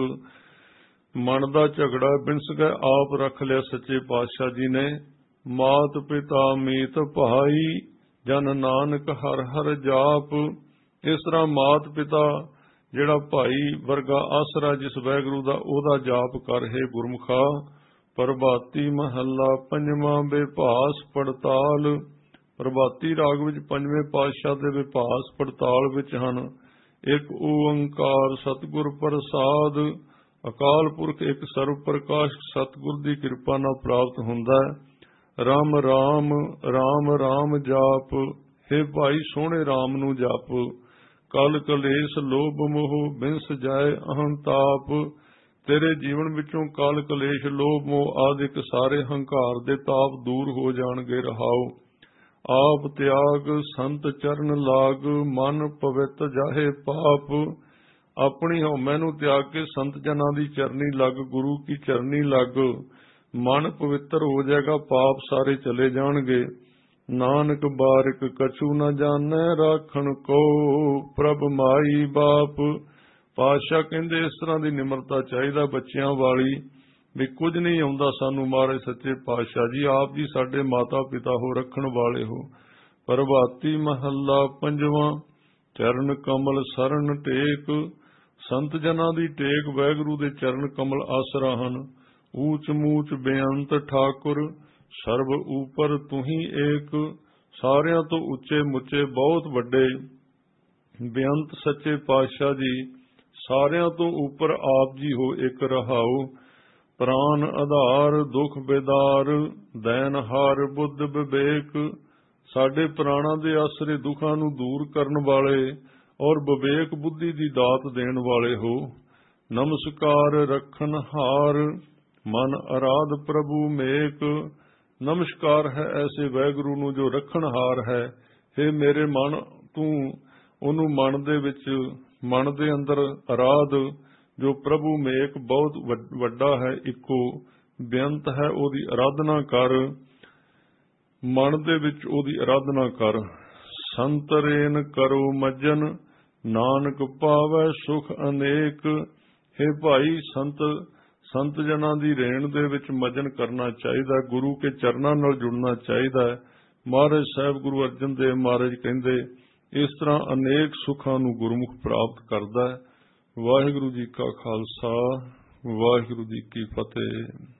ਮਨ ਦਾ ਝਗੜਾ ਬਿਨਸ ਗਏ ਆਪ ਰੱਖ ਲਿਆ ਸੱਚੇ ਪਾਤਸ਼ਾਹ ਜੀ ਨੇ। ਮਾਤ ਪਿਤਾ ਮੀਤ ਭਾਈ, ਜਨ ਨਾਨਕ ਹਰ ਹਰ ਜਾਪ, ਇਸ ਤਰ੍ਹਾਂ ਮਾਤ ਪਿਤਾ ਜਿਹੜਾ ਭਾਈ ਵਰਗਾ ਆਸਰਾ ਜਿਸ ਵਾਹਿਗੁਰੂ ਦਾ, ਉਹਦਾ ਜਾਪ ਕਰ ਹੈ ਗੁਰਮੁਖਾ। ਪ੍ਰਭਾਤੀ ਮਹੱਲਾ ਪੰਜਵਾਂ ਵਿਭਾਸ ਪੜਤਾਲ। ਪ੍ਰਭਾਤੀ ਰਾਗ ਵਿੱਚ ਪੰਜਵੇਂ ਪਾਤਸ਼ਾਹ ਦੇ ਵਿਭਾਸ ਪੜਤਾਲ ਵਿੱਚ ਹਨ। ਇੱਕ ਓੰਕਾਰ ਸਤਿਗੁਰ ਪ੍ਰਸਾਦ, ਅਕਾਲ ਪੁਰਖ ਇੱਕ ਸਰਵ ਪ੍ਰਕਾਸ਼ ਸਤਿਗੁਰ ਦੀ ਕਿਰਪਾ ਨਾਲ ਪ੍ਰਾਪਤ ਹੁੰਦਾ ਹੈ। ਰਾਮ ਰਾਮ ਰਾਮ ਰਾਮ ਜਾਪ, ਹੇ ਭਾਈ ਸੋਹਣੇ ਰਾਮ ਨੂੰ ਜਪ। ਕਲ ਕਲੇਸ਼ ਲੋਭ ਮੋਹ ਬਿਨਸ ਜਾਏ ਅਹੰਤਾਪ, ਤੇਰੇ ਜੀਵਨ ਵਿੱਚੋਂ ਕਲ ਕਲੇਸ਼ ਲੋਭ ਮੋਹ ਆਦਿਕ ਸਾਰੇ ਹੰਕਾਰ ਦੇ ਤਾਪ ਦੂਰ ਹੋ ਜਾਣਗੇ। ਰਹਾਓ ਆਪ ਤਿਆਗ ਸੰਤ ਚਰਨ ਲਾਗ, ਮਨ ਪਵਿੱਤ ਜਾਹੇ ਪਾਪ, ਆਪਣੀ ਹਉਮੈ ਨੂੰ ਤਿਆਗ ਕੇ ਸੰਤ ਜਨਾਂ ਦੀ ਚਰਨੀ ਲੱਗ, ਗੁਰੂ ਕੀ ਚਰਨੀ ਲੱਗ, ਮਨ ਪਵਿੱਤਰ ਹੋ ਜਾਏਗਾ, ਪਾਪ ਸਾਰੇ ਚਲੇ ਜਾਣਗੇ। ਨਾਨਕ ਬਾਰਿਕ ਕਛੂ ਨ ਜਾਣੈ ਰਾਖਣ ਕੋ, ਪ੍ਰਭ ਮਾਈ ਬਾਪ। ਪਾਤਸ਼ਾਹ ਕਹਿੰਦੇ ਇਸ ਤਰ੍ਹਾਂ ਦੀ ਨਿਮਰਤਾ ਚਾਹੀਦਾ ਬੱਚਿਆਂ ਵਾਲੀ, ਵੀ ਕੁਝ ਨਹੀਂ ਆਉਂਦਾ ਸਾਨੂੰ ਮਹਾਰਾਜ ਸੱਚੇ ਪਾਤਸ਼ਾਹ ਜੀ, ਆਪ ਜੀ ਸਾਡੇ ਮਾਤਾ ਪਿਤਾ ਹੋ, ਰੱਖਣ ਵਾਲੇ ਹੋ। ਪ੍ਰਭਾਤੀ ਮਹੱਲਾ ਪੰਜਵਾਂ। ਚਰਨ ਕਮਲ ਸਰਨ ਟੇਕ, ਸੰਤ ਜਨਾਂ ਦੀ ਟੇਕ ਵਾਹਿਗੁਰੂ ਦੇ ਚਰਨ ਕਮਲ ਆਸਰਾ ਹਨ। ਊਚ ਮੂਚ ਬੇਅੰਤ ਠਾਕੁਰ, ਸਰਬ ਉਪਰ ਤੁਹੀ ਏਕ। ਸਾਰਿਆਂ ਤੋਂ ਉੱਚੇ ਮੁੱਚੇ ਬਹੁਤ ਵੱਡੇ ਬੇਅੰਤ ਸੱਚੇ ਪਾਤਸ਼ਾਹ ਜੀ, ਸਾਰਿਆਂ ਤੋਂ ਉੱਪਰ ਆਪ ਜੀ ਹੋ ਇੱਕ। ਰਹਾਉ ਪ੍ਰਾਨ ਆਧਾਰ, ਦੁਖ ਬੇਦਾਰ, ਦੈਨਹਾਰ, ਬੁੱਧ ਵਿਵੇਕ। ਸਾਡੇ ਪ੍ਰਾਣਾਂ ਦੇ ਆਸਰੇ ਦੁੱਖਾਂ ਨੂੰ ਦੂਰ ਕਰਨ ਵਾਲੇ ਔਰ ਵਿਵੇਕ ਬੁੱਧੀ ਦੀ ਦਾਤ ਦੇਣ ਵਾਲੇ ਹੋ। ਨਮਸਕਾਰ ਰੱਖਣਹਾਰ, ਮਨ ਅਰਾਧ ਪ੍ਰਭੂ ਮੇਕ। ਨਮਸਕਾਰ ਹੈ ਐਸੇ ਵਾਹਿਗੁਰੂ ਨੂੰ ਜੋ ਰੱਖਣਹਾਰ ਹੈ। ਹੇ ਮੇਰੇ ਮਨ, ਤੂੰ ਉਹਨੂੰ ਮਨ ਦੇ ਵਿੱਚ, ਮਨ ਦੇ ਅੰਦਰ ਅਰਾਧ, ਜੋ ਪ੍ਰਭੂ ਮੇਕ ਬਹੁਤ ਵੱਡਾ ਹੈ, ਇੱਕੋ ਬੇਅੰਤ ਹੈ, ਉਹਦੀ ਅਰਾਧਨਾ ਕਰ। ਮਨ ਦੇ ਵਿੱਚ ਉਹਦੀ ਅਰਾਧਨਾ ਕਰ। ਸੰਤਰੇਨ ਕਰੋ ਮੱਜਨ, ਨਾਨਕ ਪਾਵੈ ਸੁਖ ਅਨੇਕ। ਹੇ ਭਾਈ, ਸੰਤ ਜਨਾਂ ਦੀ ਰੇਣ ਦੇ ਵਿੱਚ ਮਜਨ ਕਰਨਾ ਚਾਹੀਦਾ, ਗੁਰੂ ਕੇ ਚਰਨਾਂ ਨਾਲ ਜੁੜਨਾ ਚਾਹੀਦਾ ਹੈ। ਮਹਾਰਾਜ ਸਾਹਿਬ ਗੁਰੂ ਅਰਜਨ ਦੇਵ ਮਹਾਰਾਜ ਕਹਿੰਦੇ, ਇਸ ਤਰ੍ਹਾਂ ਅਨੇਕ ਸੁੱਖਾਂ ਨੂੰ ਗੁਰਮੁਖ ਪ੍ਰਾਪਤ ਕਰਦਾ ਹੈ। ਵਾਹਿਗੁਰੂ ਜੀ ਕਾ ਖਾਲਸਾ, ਵਾਹਿਗੁਰੂ ਜੀ ਕੀ ਫਤਿਹ।